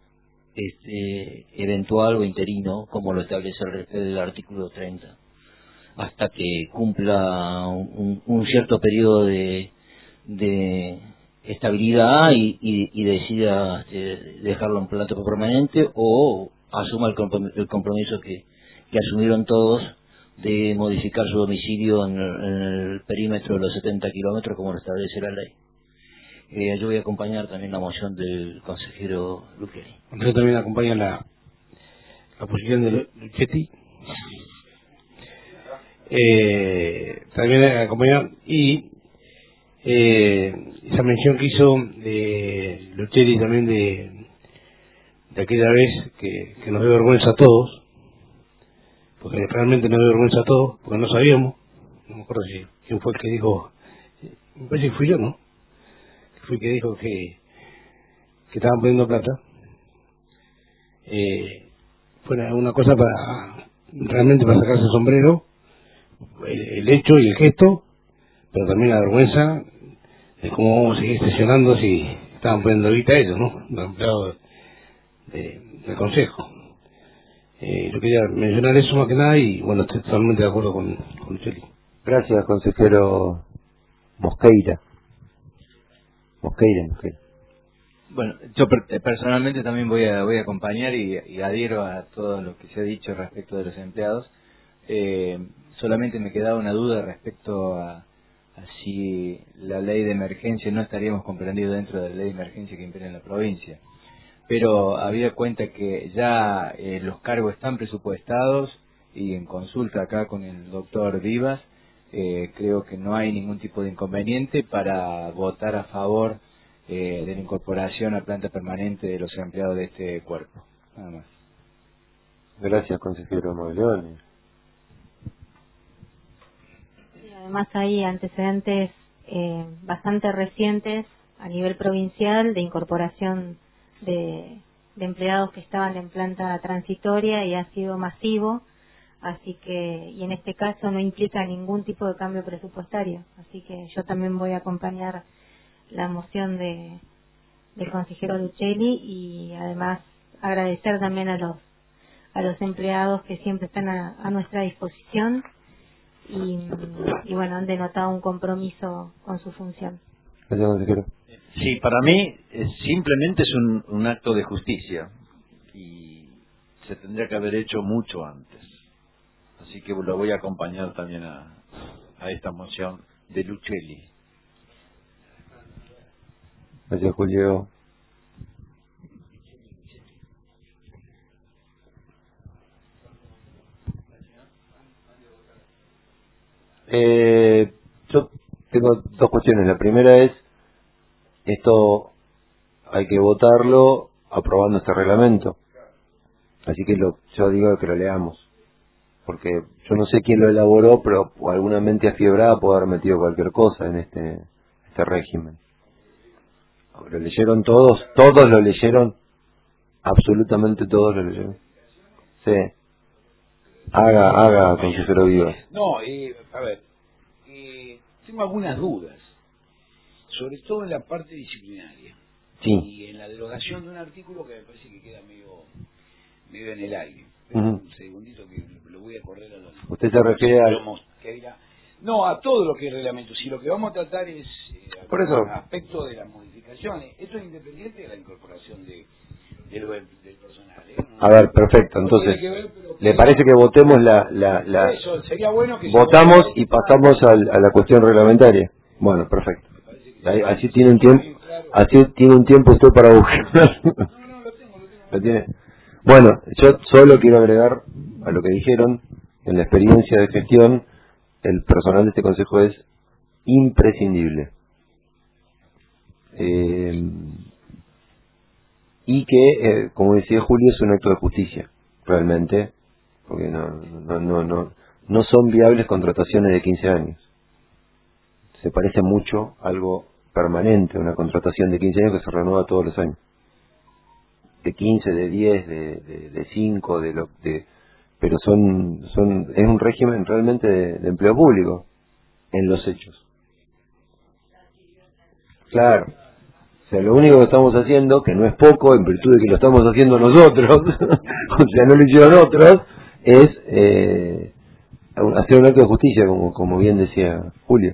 este eventual o interino, como lo establece el, el artículo treinta, hasta que cumpla un, un cierto periodo de, de estabilidad y, y, y decida eh, dejarlo en planta permanente o asuma el compromiso, el compromiso que, que asumieron todos de modificar su domicilio en el, en el perímetro de los setenta kilómetros, como lo establece la ley. Eh, yo voy a acompañar también la moción del consejero Luchetti. Yo también acompaño la, la posición de Luchetti. Eh, también acompaño y eh, esa mención que hizo de Luchetti también de, de aquella vez que, que nos dio vergüenza a todos, porque realmente nos dio vergüenza a todos, porque no sabíamos, no me acuerdo si quién fue el que dijo, me parece que fui yo, ¿no? Fui que dijo que, que estaban poniendo plata. Eh, fue una cosa para realmente para sacarse el sombrero, el, el hecho y el gesto, pero también la vergüenza de cómo vamos a seguir sesionando si estaban poniendo guita ellos, ¿no? Los empleados de, del consejo. Eh, yo quería mencionar eso más que nada y bueno, estoy totalmente de acuerdo con, con Lucelli. Gracias, consejero Mosqueira. Mosqueira, Mosqueira. Bueno, yo per personalmente también voy a voy a acompañar y, y adhiero a todo lo que se ha dicho respecto de los empleados. Eh, solamente me quedaba una duda respecto a, a si la ley de emergencia no estaríamos comprendidos dentro de la ley de emergencia que impera en la provincia. Pero había cuenta que ya eh, los cargos están presupuestados y en consulta acá con el doctor Vivas, eh, creo que no hay ningún tipo de inconveniente para votar a favor eh, de la incorporación a planta permanente de los empleados de este cuerpo. Nada más. Gracias, consejero Moglione. Y además hay antecedentes eh, bastante recientes a nivel provincial de incorporación de, de empleados que estaban en planta transitoria y ha sido masivo, así que, y en este caso no implica ningún tipo de cambio presupuestario, así que yo también voy a acompañar la moción de del consejero Lucelli y además agradecer también a los a los empleados que siempre están a, a nuestra disposición y, y bueno, han denotado un compromiso con su función. Gracias, consejero. Sí, para mí es, simplemente es un, un acto de justicia y se tendría que haber hecho mucho antes. Así que lo voy a acompañar también a, a esta moción de Lucelli. Gracias, Julio. Eh, yo tengo dos cuestiones. La primera es, esto hay que votarlo aprobando este reglamento. Así que lo, yo digo que lo leamos. porque yo no sé quién lo elaboró, pero alguna mente afiebrada puede haber metido cualquier cosa en este, este régimen. ¿Lo leyeron todos? ¿Todos lo leyeron? Absolutamente todos lo leyeron. Sí. Haga, haga, consejero Vivas. No, eh, a ver, eh, tengo algunas dudas, sobre todo en la parte disciplinaria. Sí. Y en la derogación de un artículo que me parece que queda medio, medio en el aire. Pero Uh-huh. un segundito que lo voy a correr a los... ¿Usted se refiere al...? Que dirá, no, a todo lo que es reglamento. Si lo que vamos a tratar es eh, Por eso. aspecto de las modificaciones, esto es independiente de la incorporación de, de lo, del personal. ¿eh? A ver, perfecto. Entonces, ¿le parece que votemos la... la, la... Eso, sería bueno que... Votamos y pasamos al, a la cuestión reglamentaria. Bueno, perfecto. Ahí, así tiene un tiempo, así tiene un tiempo usted para buscar. No, no, lo tengo, lo tengo. ¿Lo tiene? Bueno, yo solo quiero agregar a lo que dijeron, en la experiencia de gestión, el personal de este consejo es imprescindible. Eh, y que, eh, como decía Julio, es un acto de justicia, realmente, porque no, no, no, no, no son viables contrataciones de quince años. Se parece mucho a algo permanente, una contratación de quince años que se renueva todos los años. De quince, de diez, de, de, de cinco, de lo de, pero son, son, es un régimen realmente de, de empleo público, en los hechos. Claro. O sea, lo único que estamos haciendo, que no es poco, en virtud de que lo estamos haciendo nosotros, o sea, no lo hicieron otros, es eh, hacer un acto de justicia, como, como bien decía Julio.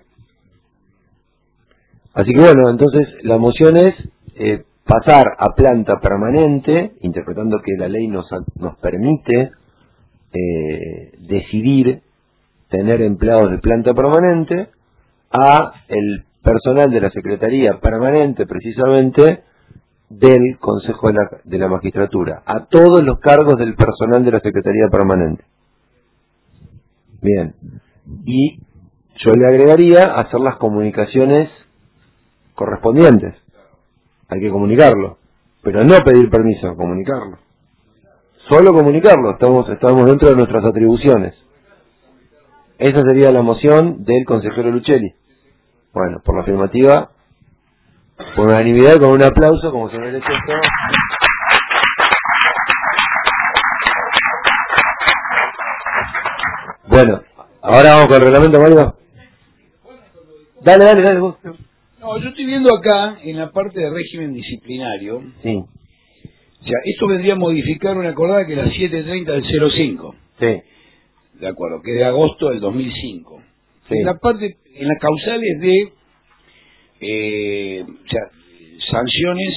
Así que bueno, entonces la moción es eh, pasar a planta permanente, interpretando que la ley nos, nos permite eh, decidir tener empleados de planta permanente, a el personal de la Secretaría Permanente, precisamente, del Consejo de la, de la Magistratura, a todos los cargos del personal de la Secretaría Permanente. Bien. Y yo le agregaría hacer las comunicaciones correspondientes. Hay que comunicarlo, pero no pedir permiso, comunicarlo. Solo comunicarlo, estamos, estamos dentro de nuestras atribuciones. Esa sería la moción del consejero Luchelli. Bueno, por la afirmativa, por unanimidad, con un aplauso, como se merece esto. Bueno, ahora vamos con el reglamento, Mario. Dale, dale, dale vos. No, yo estoy viendo acá, en la parte de régimen disciplinario, sí. O sea, esto vendría a modificar una acordada que es la siete treinta del cero cinco. Sí. De acuerdo, que es de agosto del dos mil cinco. Sí. En la parte, en las causales de, eh, o sea, sanciones,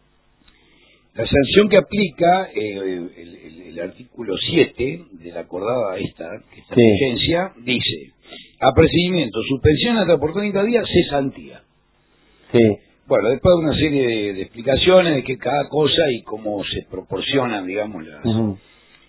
la sanción que aplica eh, el, el, el artículo siete de la acordada esta, que está en sí. vigencia, dice, apercibimiento, suspensión hasta por treinta días, cesantía. Sí. Bueno, después de una serie de, de explicaciones de que cada cosa y cómo se proporcionan, digamos, las... Uh-huh.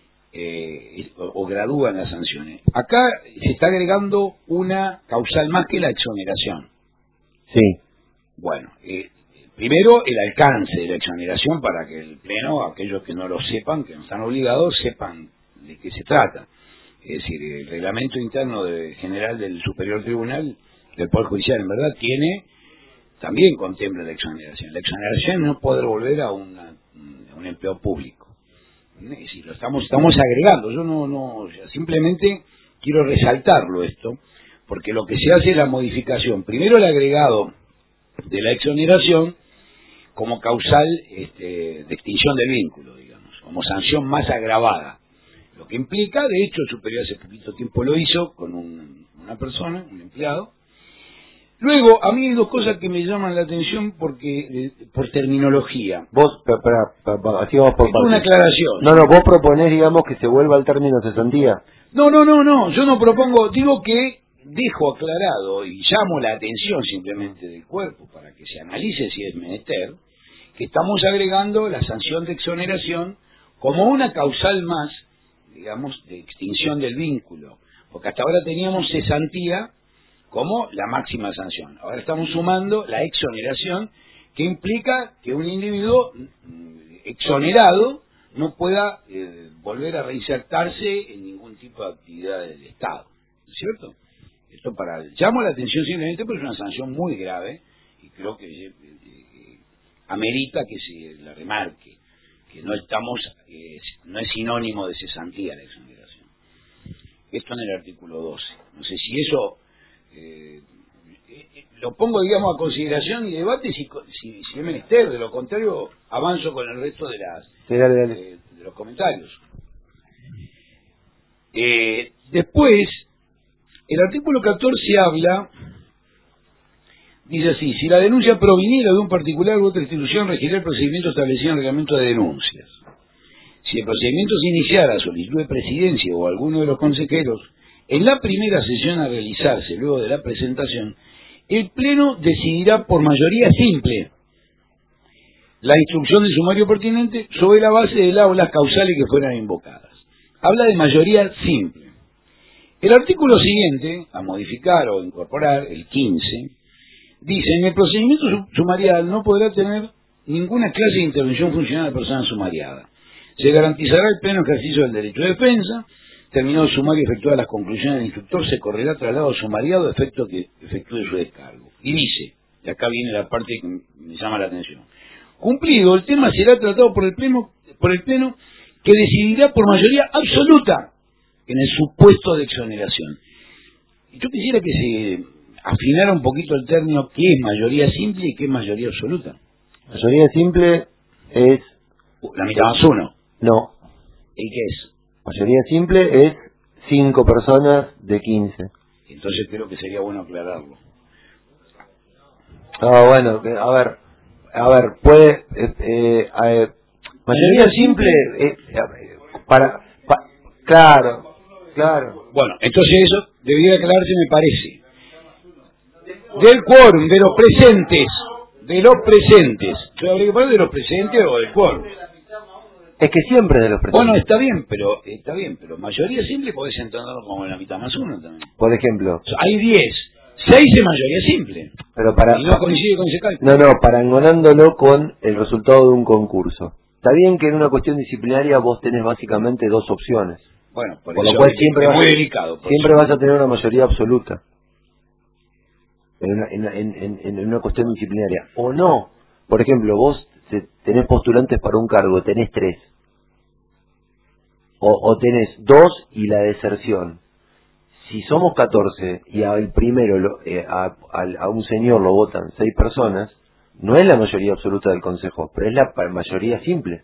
Eh, o, o gradúan las sanciones. Acá se está agregando una causal más que la exoneración. Sí. Bueno, eh, primero el alcance de la exoneración para que el Pleno, aquellos que no lo sepan, que no están obligados, sepan de qué se trata. Es decir, el reglamento interno de, general del Superior Tribunal, del Poder Judicial, en verdad, tiene, también contempla la exoneración. La exoneración es no poder volver a, una, a un empleo público. Es decir, lo estamos, estamos agregando, yo no, no, o sea, simplemente quiero resaltarlo esto, porque lo que se hace es la modificación, primero el agregado de la exoneración como causal este, de extinción del vínculo, digamos, como sanción más agravada, lo que implica, de hecho el superior hace poquito tiempo lo hizo con un, una persona, un empleado. Luego, a mí hay dos cosas que me llaman la atención porque eh, por terminología. Vos, para, para, para, así vamos por partes. Una aclaración. No, no, vos proponés, digamos, que se vuelva al término cesantía. No, no, no, no, yo no propongo, digo que dejo aclarado y llamo la atención simplemente del cuerpo para que se analice si es menester, que estamos agregando la sanción de exoneración como una causal más, digamos, de extinción del vínculo. Porque hasta ahora teníamos cesantía como la máxima sanción. Ahora estamos sumando la exoneración, que implica que un individuo exonerado no pueda eh, volver a reinsertarse en ningún tipo tipo de actividades del Estado, ¿no es cierto? Esto para llamo la atención simplemente porque es una sanción muy grave y creo que eh, eh, amerita que se la remarque, que no estamos, eh, no es sinónimo de cesantía la exoneración. Esto en el artículo doce. No sé si eso eh, eh, lo pongo, digamos, a consideración y debate si, si, si es menester, de lo contrario avanzo con el resto de las sí, dale, dale. De, de los comentarios. Eh, después, el artículo catorce habla, dice así: si la denuncia proviniera de un particular u otra institución, regirá el procedimiento establecido en el reglamento de denuncias. Si el procedimiento se iniciara a solicitud de presidencia o alguno de los consejeros, en la primera sesión a realizarse luego de la presentación, el Pleno decidirá por mayoría simple la instrucción del sumario pertinente sobre la base de las o las causales que fueran invocadas. Habla de mayoría simple. El artículo siguiente, a modificar o incorporar, el quince, dice: en el procedimiento sumarial no podrá tener ninguna clase de intervención funcional de la persona sumariada. Se garantizará el pleno ejercicio del derecho de defensa. Terminado el sumario y efectuadas las conclusiones del instructor, se correrá traslado sumariado a efecto que efectúe su descargo. Y dice, y acá viene la parte que me llama la atención: cumplido, el tema será tratado por el pleno, por el pleno que decidirá por mayoría absoluta en el supuesto de exoneración. Y yo quisiera que se afinara un poquito el término qué es mayoría simple y qué es mayoría absoluta. Mayoría simple es... La mitad más uno. No. ¿Y qué es? Mayoría simple es cinco personas de quince. Entonces creo que sería bueno aclararlo. Ah, bueno, a ver, a ver, puede... Eh, eh, eh, mayoría simple, eh, para, pa, claro, claro. Bueno, entonces eso debería aclararse, me parece. Del quórum, de los presentes, de los presentes. Yo habría que poner de los presentes o del quórum. Es que siempre de los presentes. Bueno, está bien, pero está bien, pero mayoría simple podés entenderlo como la mitad más uno también. Por ejemplo. O sea, hay diez, seis es mayoría simple. Pero para... Y no coincide con ese cálculo. No, no, parangonándolo con el resultado de un concurso. Está bien que en una cuestión disciplinaria vos tenés básicamente dos opciones. Bueno, por, por eso lo cual es, siempre es vas, muy delicado. Siempre eso. vas a tener una mayoría absoluta. En una, en, en, en, en una cuestión disciplinaria. O no. Por ejemplo, vos tenés postulantes para un cargo, tenés tres. O, o tenés dos y la deserción. Si somos catorce y al primero, lo, eh, a, a, a un señor lo votan seis personas, no es la mayoría absoluta del Consejo, pero es la mayoría simple.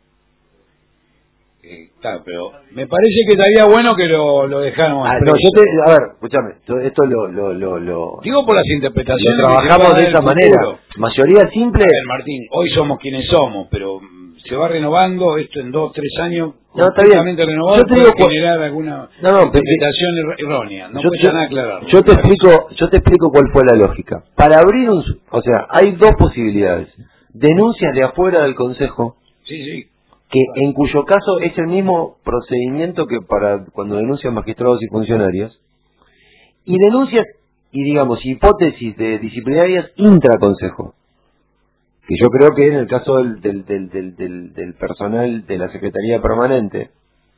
Eh, claro, pero me parece que estaría bueno que lo, lo dejáramos. Ah, no, yo te, a ver, escúchame, esto lo, lo, lo, lo digo por las interpretaciones. Lo trabajamos de esa manera. Mayoría simple. A ver, Martín, hoy somos quienes somos, pero se va renovando esto en dos, tres años. No, está bien. Renovado, yo te digo puede generar alguna no, no, interpretación errónea. No yo, cuesta nada aclararlo. Yo te explico, yo te explico cuál fue la lógica. Para abrir un, o sea, hay dos posibilidades: denuncias de afuera del Consejo. Sí, sí. Que en cuyo caso es el mismo procedimiento que para cuando denuncian magistrados y funcionarios, y denuncias y digamos hipótesis de disciplinarias intraconsejo, que yo creo que en el caso del, del, del, del, del, del personal de la Secretaría Permanente,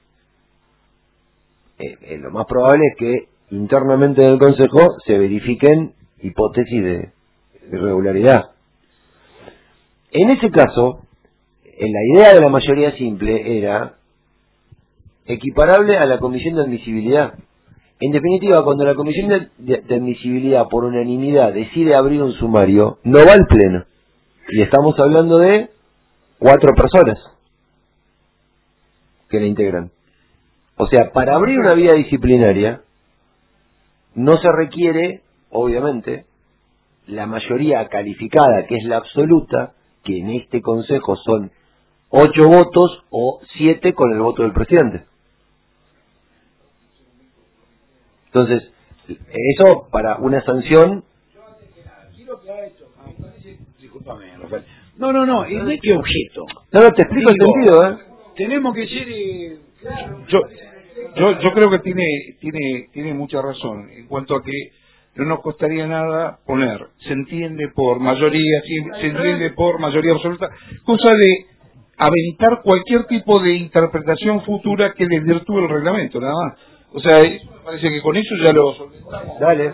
eh, eh, lo más probable es que internamente en el Consejo se verifiquen hipótesis de irregularidad. En ese caso, la idea de la mayoría simple era equiparable a la comisión de admisibilidad. En definitiva, cuando la comisión de, de, de admisibilidad por unanimidad decide abrir un sumario, no va al pleno. Y estamos hablando de cuatro personas que la integran. O sea, para abrir una vía disciplinaria no se requiere, obviamente, la mayoría calificada, que es la absoluta, que en este consejo son ocho votos o siete con el voto del presidente. Entonces, eso para una sanción... Disculpame, Rafael. No, no, no, ¿de qué objeto? No, no, te explico Digo, el sentido, ¿eh? Tenemos que ser... Eh... Yo, yo, yo creo que tiene, tiene, tiene mucha razón en cuanto a que no nos costaría nada poner, se entiende por mayoría, se entiende por mayoría absoluta, cosa de aventar cualquier tipo de interpretación futura que desvirtúe el reglamento, nada más. O sea, eso me parece que con eso ya lo solventamos. Dale.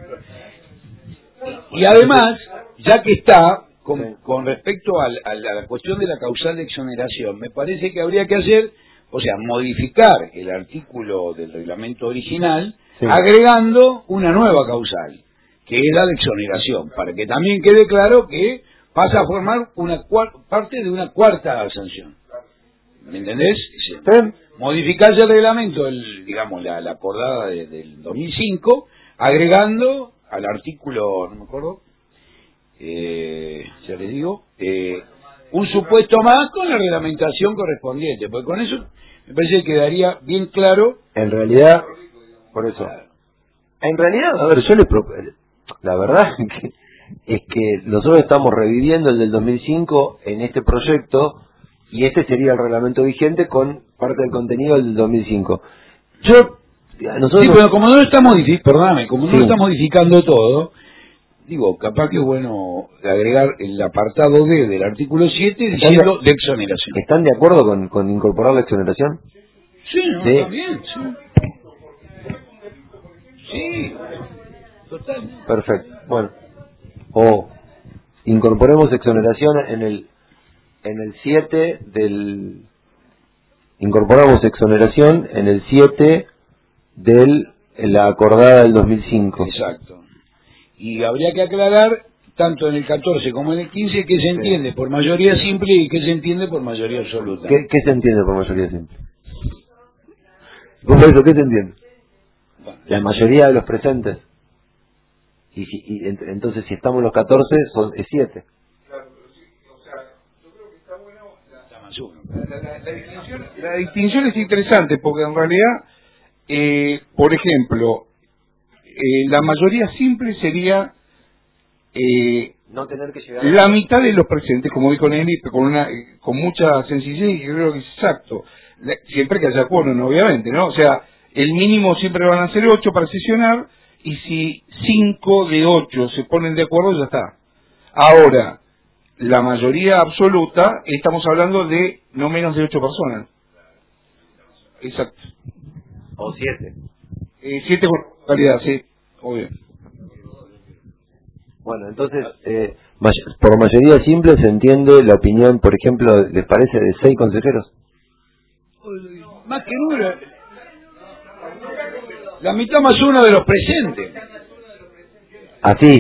Y además, ya que está, con, con respecto al, a la cuestión de la causal de exoneración, me parece que habría que hacer, o sea, modificar el artículo del reglamento original, sí, agregando una nueva causal, que es la de exoneración, para que también quede claro que pasa a formar una parte de una cuarta sanción. ¿Me entendés? Sí. Modificarse el reglamento, el, digamos, la, la acordada de, del dos mil cinco, agregando al artículo, no me acuerdo, eh, ya les digo, eh, un supuesto más con la reglamentación correspondiente, porque con eso me parece que quedaría bien claro. En realidad, por eso, en realidad, a ver, yo les propongo, la verdad que es que nosotros estamos reviviendo el del dos mil cinco en este proyecto, y este sería el reglamento vigente con parte del contenido del dos mil cinco. Yo, nosotros... Sí, pero como no está modificando, perdóname, como no sí. está modificando todo, digo, capaz que es bueno agregar el apartado D del artículo siete diciendo de, de exoneración. ¿Están de acuerdo con, con incorporar la exoneración? Sí, no, de... también, sí. Sí, totalmente. Perfecto, bueno. O incorporemos exoneración en el en el siete del incorporamos exoneración en el siete del la acordada del dos mil cinco. Exacto. Y habría que aclarar tanto en el catorce como en el quince qué se entiende sí. por mayoría simple y qué se entiende por mayoría absoluta. ¿Qué, qué se entiende por mayoría simple? ¿Por eso qué se entiende? Bueno, la mayoría de los presentes. Y, si, y ent entonces si estamos los catorce son es siete. Claro, pero sí, o sea, yo creo que está bueno la, la, la, la, distinción, la distinción es interesante porque en realidad eh, por ejemplo eh, la mayoría simple sería eh, no tener que llegar la mitad de los presentes, como dijo Nelly, con una con mucha sencillez, y creo que es exacto, siempre que haya quórum, obviamente, ¿no? O sea, el mínimo siempre van a ser ocho para sesionar. Y si cinco de ocho se ponen de acuerdo, ya está. Ahora, la mayoría absoluta, estamos hablando de no menos de ocho personas. Exacto. O siete. Eh, siete con calidad, sí, obvio. Bueno, entonces, eh, por mayoría simple se entiende la opinión, por ejemplo, ¿les parece de seis consejeros? Más que uno. La mitad más uno de los presentes. Así.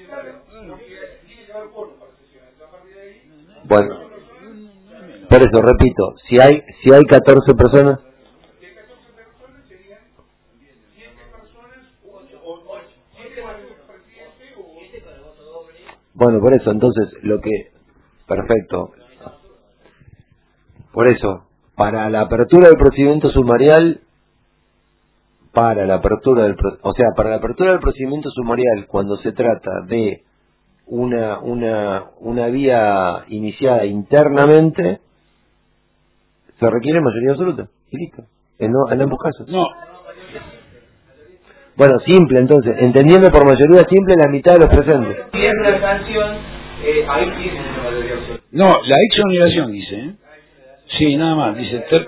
Bueno. Por eso, repito, si hay si hay catorce personas. Bueno, por eso, entonces, lo que... Perfecto. Por eso, para la apertura del procedimiento sumarial... para la apertura del o sea para la apertura del procedimiento sumarial cuando se trata de una una una vía iniciada internamente se requiere mayoría absoluta y listo en, no, en ambos casos. No. Bueno, simple entonces, entendiendo por mayoría simple la mitad de los presentes. Si es una sanción, eh, ahí tiene una mayoría absoluta. No, la exoneración dice, ¿eh? Sí, nada más, dice ter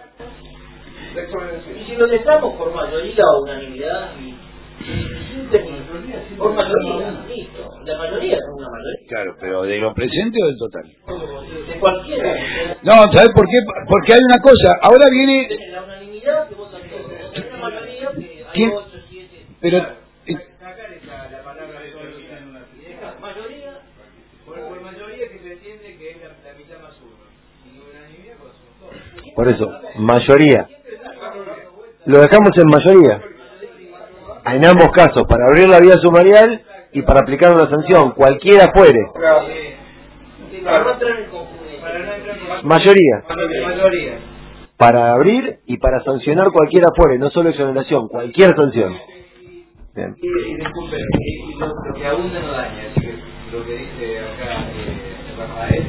y si lo dejamos por mayoría o unanimidad y, y por mayoría, listo, la mayoría es una mayoría. Claro, pero ¿de lo presente o del total? De cualquiera. No, ¿sabes por qué? Porque hay una cosa, ahora viene... La unanimidad que votan todos, es una mayoría que hay ocho, siete... Pero... la palabra resolución en una mayoría, por mayoría que se entiende que es la mitad más uno, y unanimidad pues son todos. Por eso, mayoría. Lo dejamos en mayoría. En ambos casos, para abrir la vía sumarial y para aplicar una sanción, cualquiera fuere. Mayoría. Para abrir y para sancionar cualquiera fuere, no solo exoneración, cualquier sanción. Bien. Y disculpe, y lo, lo que abunda no daña, así que lo que dice acá eh, Rafael,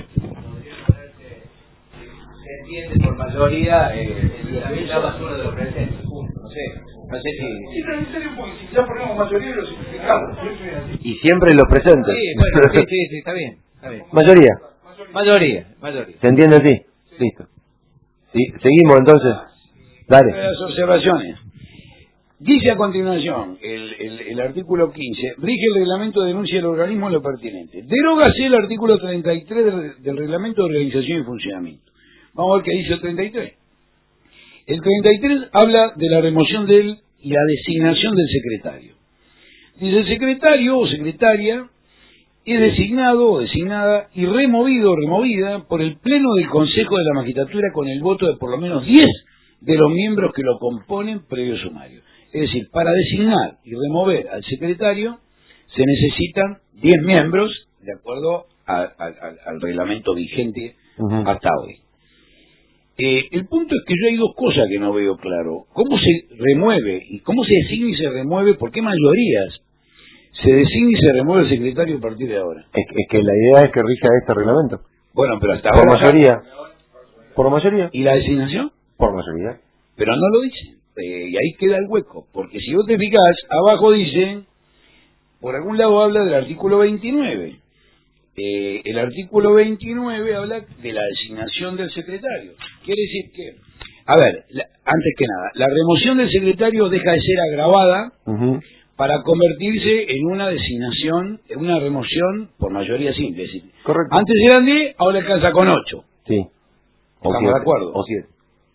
se entiende por mayoría eh, la mitad más uno de los presentes, punto, no sé, no sé si... Sí, pero en serio, porque si ya ponemos mayoría lo simplificamos. Y siempre los presentes. Sí, bueno, sí, sí, sí, está bien, está bien. Mayoría. Mayoría, mayoría. ¿Se entiende así? Listo. ¿Sí? Seguimos entonces. Dale. Las observaciones. Dice a continuación el, el, el artículo quince, rige el reglamento de denuncia del organismo en lo pertinente. Derógase el artículo treinta y tres del, del reglamento de organización y funcionamiento. Vamos a ver qué dice el treinta y tres. El treinta y tres habla de la remoción del y la designación del secretario. Dice, el secretario o secretaria es designado o designada y removido o removida por el Pleno del Consejo de la Magistratura con el voto de por lo menos diez de los miembros que lo componen previo sumario. Es decir, para designar y remover al secretario se necesitan diez miembros, de acuerdo a, a, a, al reglamento vigente uh-huh. hasta hoy. Eh, el punto es que yo hay dos cosas que no veo claro. ¿Cómo se remueve y cómo se designa y se remueve? ¿Por qué mayorías se designa y se remueve el secretario a partir de ahora? Es, es que la idea es que rija este reglamento. Bueno, pero hasta por ahora... mayoría. ¿Por mayoría? ¿Y la designación? Por mayoría. Pero no lo dice. Eh, y ahí queda el hueco, porque si vos te fijás, abajo dice, por algún lado habla del artículo veintinueve. Eh, el artículo veintinueve habla de la designación del secretario. Quiere decir que, a ver, la, antes que nada, la remoción del secretario deja de ser agravada uh-huh. para convertirse en una designación, en una remoción por mayoría simple. Es decir, correcto. Antes eran diez, ahora alcanza con ocho. Sí. O ¿estamos siete. De acuerdo? O siete.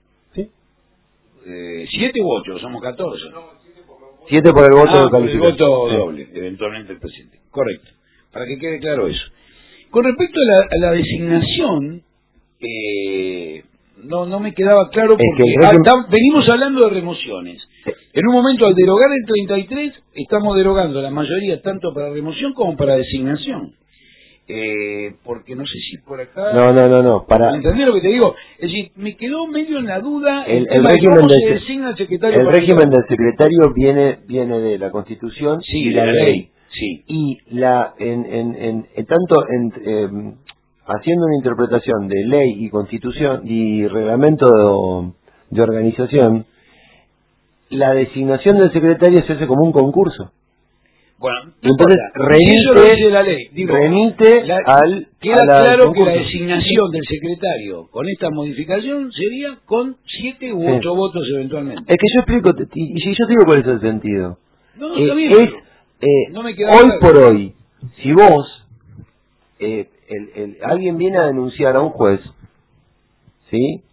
Eh, siete u ocho, somos catorce. Siete por el voto ah, de por el voto sí. doble, eventualmente el presidente. Correcto. Para que quede claro eso. Con respecto a la, a la designación, eh, no no me quedaba claro porque es que hasta, venimos hablando de remociones. En un momento, al derogar el treinta y tres, estamos derogando la mayoría tanto para remoción como para designación. Eh, porque no sé si por acá... No, no, no, no. Para... ¿Entendés lo que te digo? Es decir, me quedó medio en la duda el, el, el régimen cómo del se designa el secretario. El régimen del secretario viene viene de la Constitución sí, y la, la ley. ley. Sí. Y la en, en, en, en tanto en, eh, haciendo una interpretación de ley y Constitución y reglamento de, de organización, la designación del secretario se hace como un concurso. Bueno, entonces remite, la ley. Digo, remite la, al queda a claro concurso. Que la designación del secretario con esta modificación sería con siete u ocho sí. votos eventualmente. Es que yo explico, y, y si yo te digo cuál es el sentido. No, no, está eh, bien, es eh, no me queda hoy claro. por hoy, si vos eh, el, el, alguien viene a denunciar a un juez, ¿sí?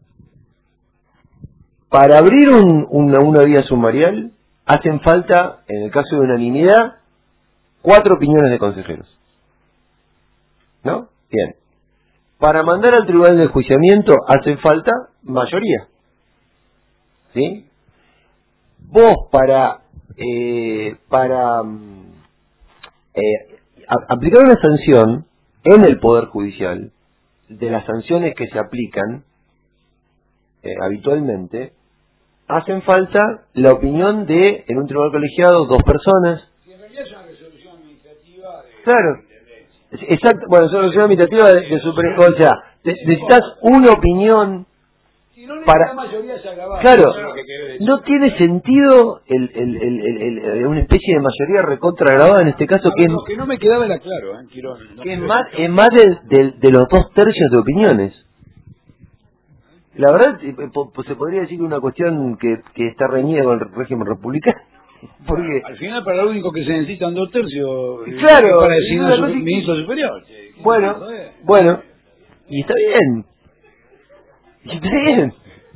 Para abrir un, una, una vía sumarial hacen falta, en el caso de unanimidad, cuatro opiniones de consejeros. ¿No? Bien. Para mandar al tribunal de enjuiciamiento hacen falta mayoría. ¿Sí? Vos para eh, para eh, a, aplicar una sanción en el Poder Judicial, de las sanciones que se aplican eh, habitualmente, hacen falta la opinión de, en un tribunal colegiado, dos personas. Si en realidad es una resolución administrativa de... Claro. Exacto. Bueno, es una resolución administrativa de, de super... O sea, te, necesitas una opinión si no, para... mayoría se agravada, claro, no, que no tiene sentido el, el, el, el, el, una especie de mayoría recontra agravada en este caso, no, que, no, es, que no me quedaba la claro, ¿eh, Quirón? No que es más, es más de, de, de los dos tercios de opiniones. La verdad, pues se podría decir una cuestión que, que está reñida con el régimen republicano. Porque al final, para lo único que se necesitan dos tercios, claro, para designar a un ministro superior. Bueno, bueno, y está bien. Y está bien.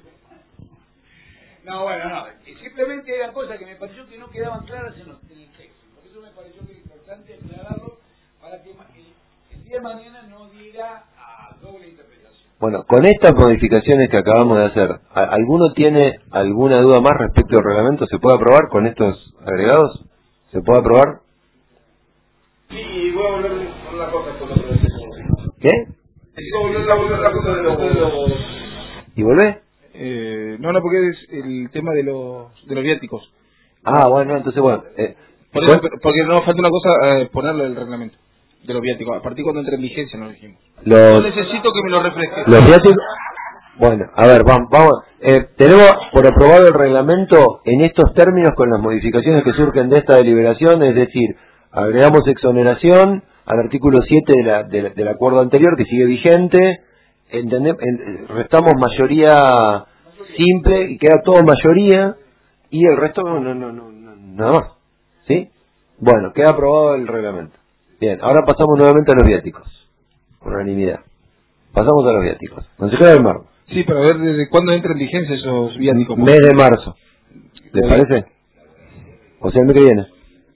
No, bueno, no. Simplemente eran cosas que me pareció que no quedaban claras en, los, en el texto. Por eso me pareció que era importante aclararlo para que el, el día de mañana no diera a doble interpretación. Bueno, con estas modificaciones que acabamos de hacer, ¿alguno tiene alguna duda más respecto al reglamento? ¿Se puede aprobar con estos agregados? ¿Se puede aprobar? Sí, voy a volver con una cosa con lo de los... ¿Qué? Voy a volver a volver la cosa de los... ¿Y volvé? Eh, no, no, porque es el tema de los de los viáticos. Ah, bueno, entonces bueno. Eh, Por eso, porque no falta una cosa, eh, ponerlo en el reglamento de los viáticos. A partir cuando entre en vigencia, nos dijimos. Los, Yo necesito que me lo refresque. Los viáticos... Bueno, a ver, vamos. vamos eh, tenemos por aprobado el reglamento en estos términos con las modificaciones que surgen de esta deliberación, es decir, agregamos exoneración al artículo siete de la, de la, del acuerdo anterior que sigue vigente, entendemos, en, restamos mayoría simple y queda todo mayoría y el resto no, no, no, no, nada más. ¿Sí? Bueno, queda aprobado el reglamento. Bien, ahora pasamos nuevamente a los viáticos. Por unanimidad. Pasamos a los viáticos. Consejero del Mar. Sí, para ver desde cuándo entra en vigencia esos viáticos. Mes de marzo. ¿Les parece? O sea, el mes que viene.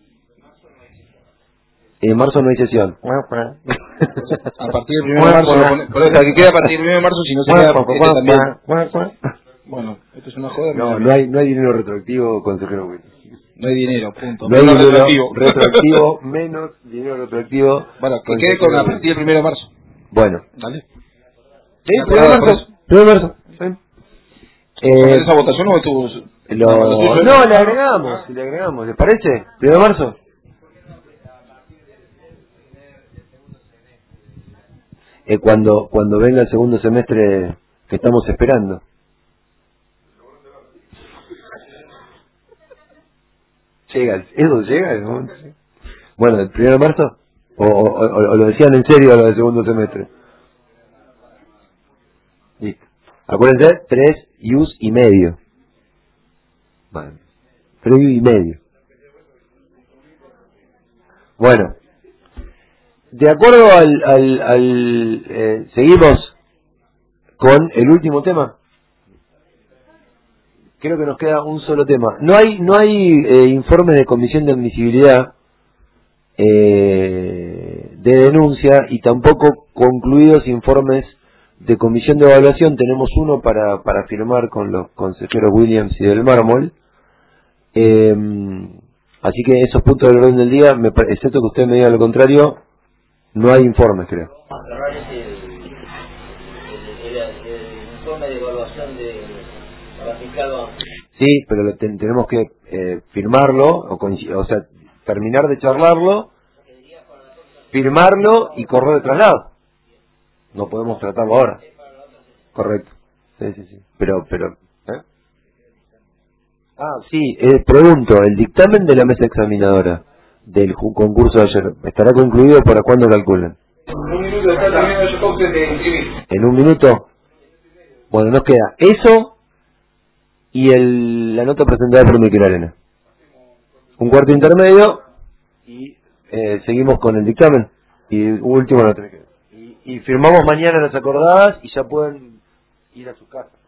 En marzo no hay sesión. A partir del primero de marzo. Por eso, que queda a partir del primero de marzo, si no se queda este también. Bueno, esto es una joda. No, no hay, no hay dinero retroactivo, consejero Willy. No hay dinero, punto. No hay dinero retroactivo. retroactivo, menos dinero retroactivo. Bueno, que quede con a partir del primero de marzo. Bueno. ¿Vale? Sí, primero de marzo. Primero de marzo. Eh, ¿Esa votación o estuvo...? Lo... No, le agregamos, le agregamos. ¿Les parece? ¿Primero de marzo? Eh, cuando cuando venga el segundo semestre que estamos esperando. Llega, ¿eso llega? ¿No? Bueno, ¿el primero de marzo? ¿O, o, o, o lo decían en serio lo del segundo semestre? Listo. Acuérdense, tres ius y medio. Vale. Tres ius y medio. Bueno. De acuerdo al... al, al eh, seguimos con el último tema. Creo que nos queda un solo tema. No hay no hay eh, informes de comisión de admisibilidad eh, de denuncia y tampoco concluidos informes de comisión de evaluación. Tenemos uno para para firmar con los consejeros Williams y del Mármol. Eh, así que esos puntos del orden del día, me, excepto que usted me diga lo contrario, no hay informes, creo. El, el, el, el informe de evaluación de Sí, pero lo ten, tenemos que eh, firmarlo, o, o sea, terminar de charlarlo, firmarlo y correr de traslado. No podemos tratarlo ahora. Correcto. Sí, sí, sí. Pero, pero, ¿eh? Ah, sí, eh, pregunto, el dictamen de la mesa examinadora del concurso de ayer, ¿estará concluido para cuándo calculan? En un minuto está también los boxes de inscribir. ¿En un minuto? Bueno, nos queda eso y el, la nota presentada por Miquel Arena. Un cuarto intermedio y eh, seguimos con el dictamen. Y último no tenés que ver. Y, y firmamos mañana las acordadas y ya pueden ir a sus casas.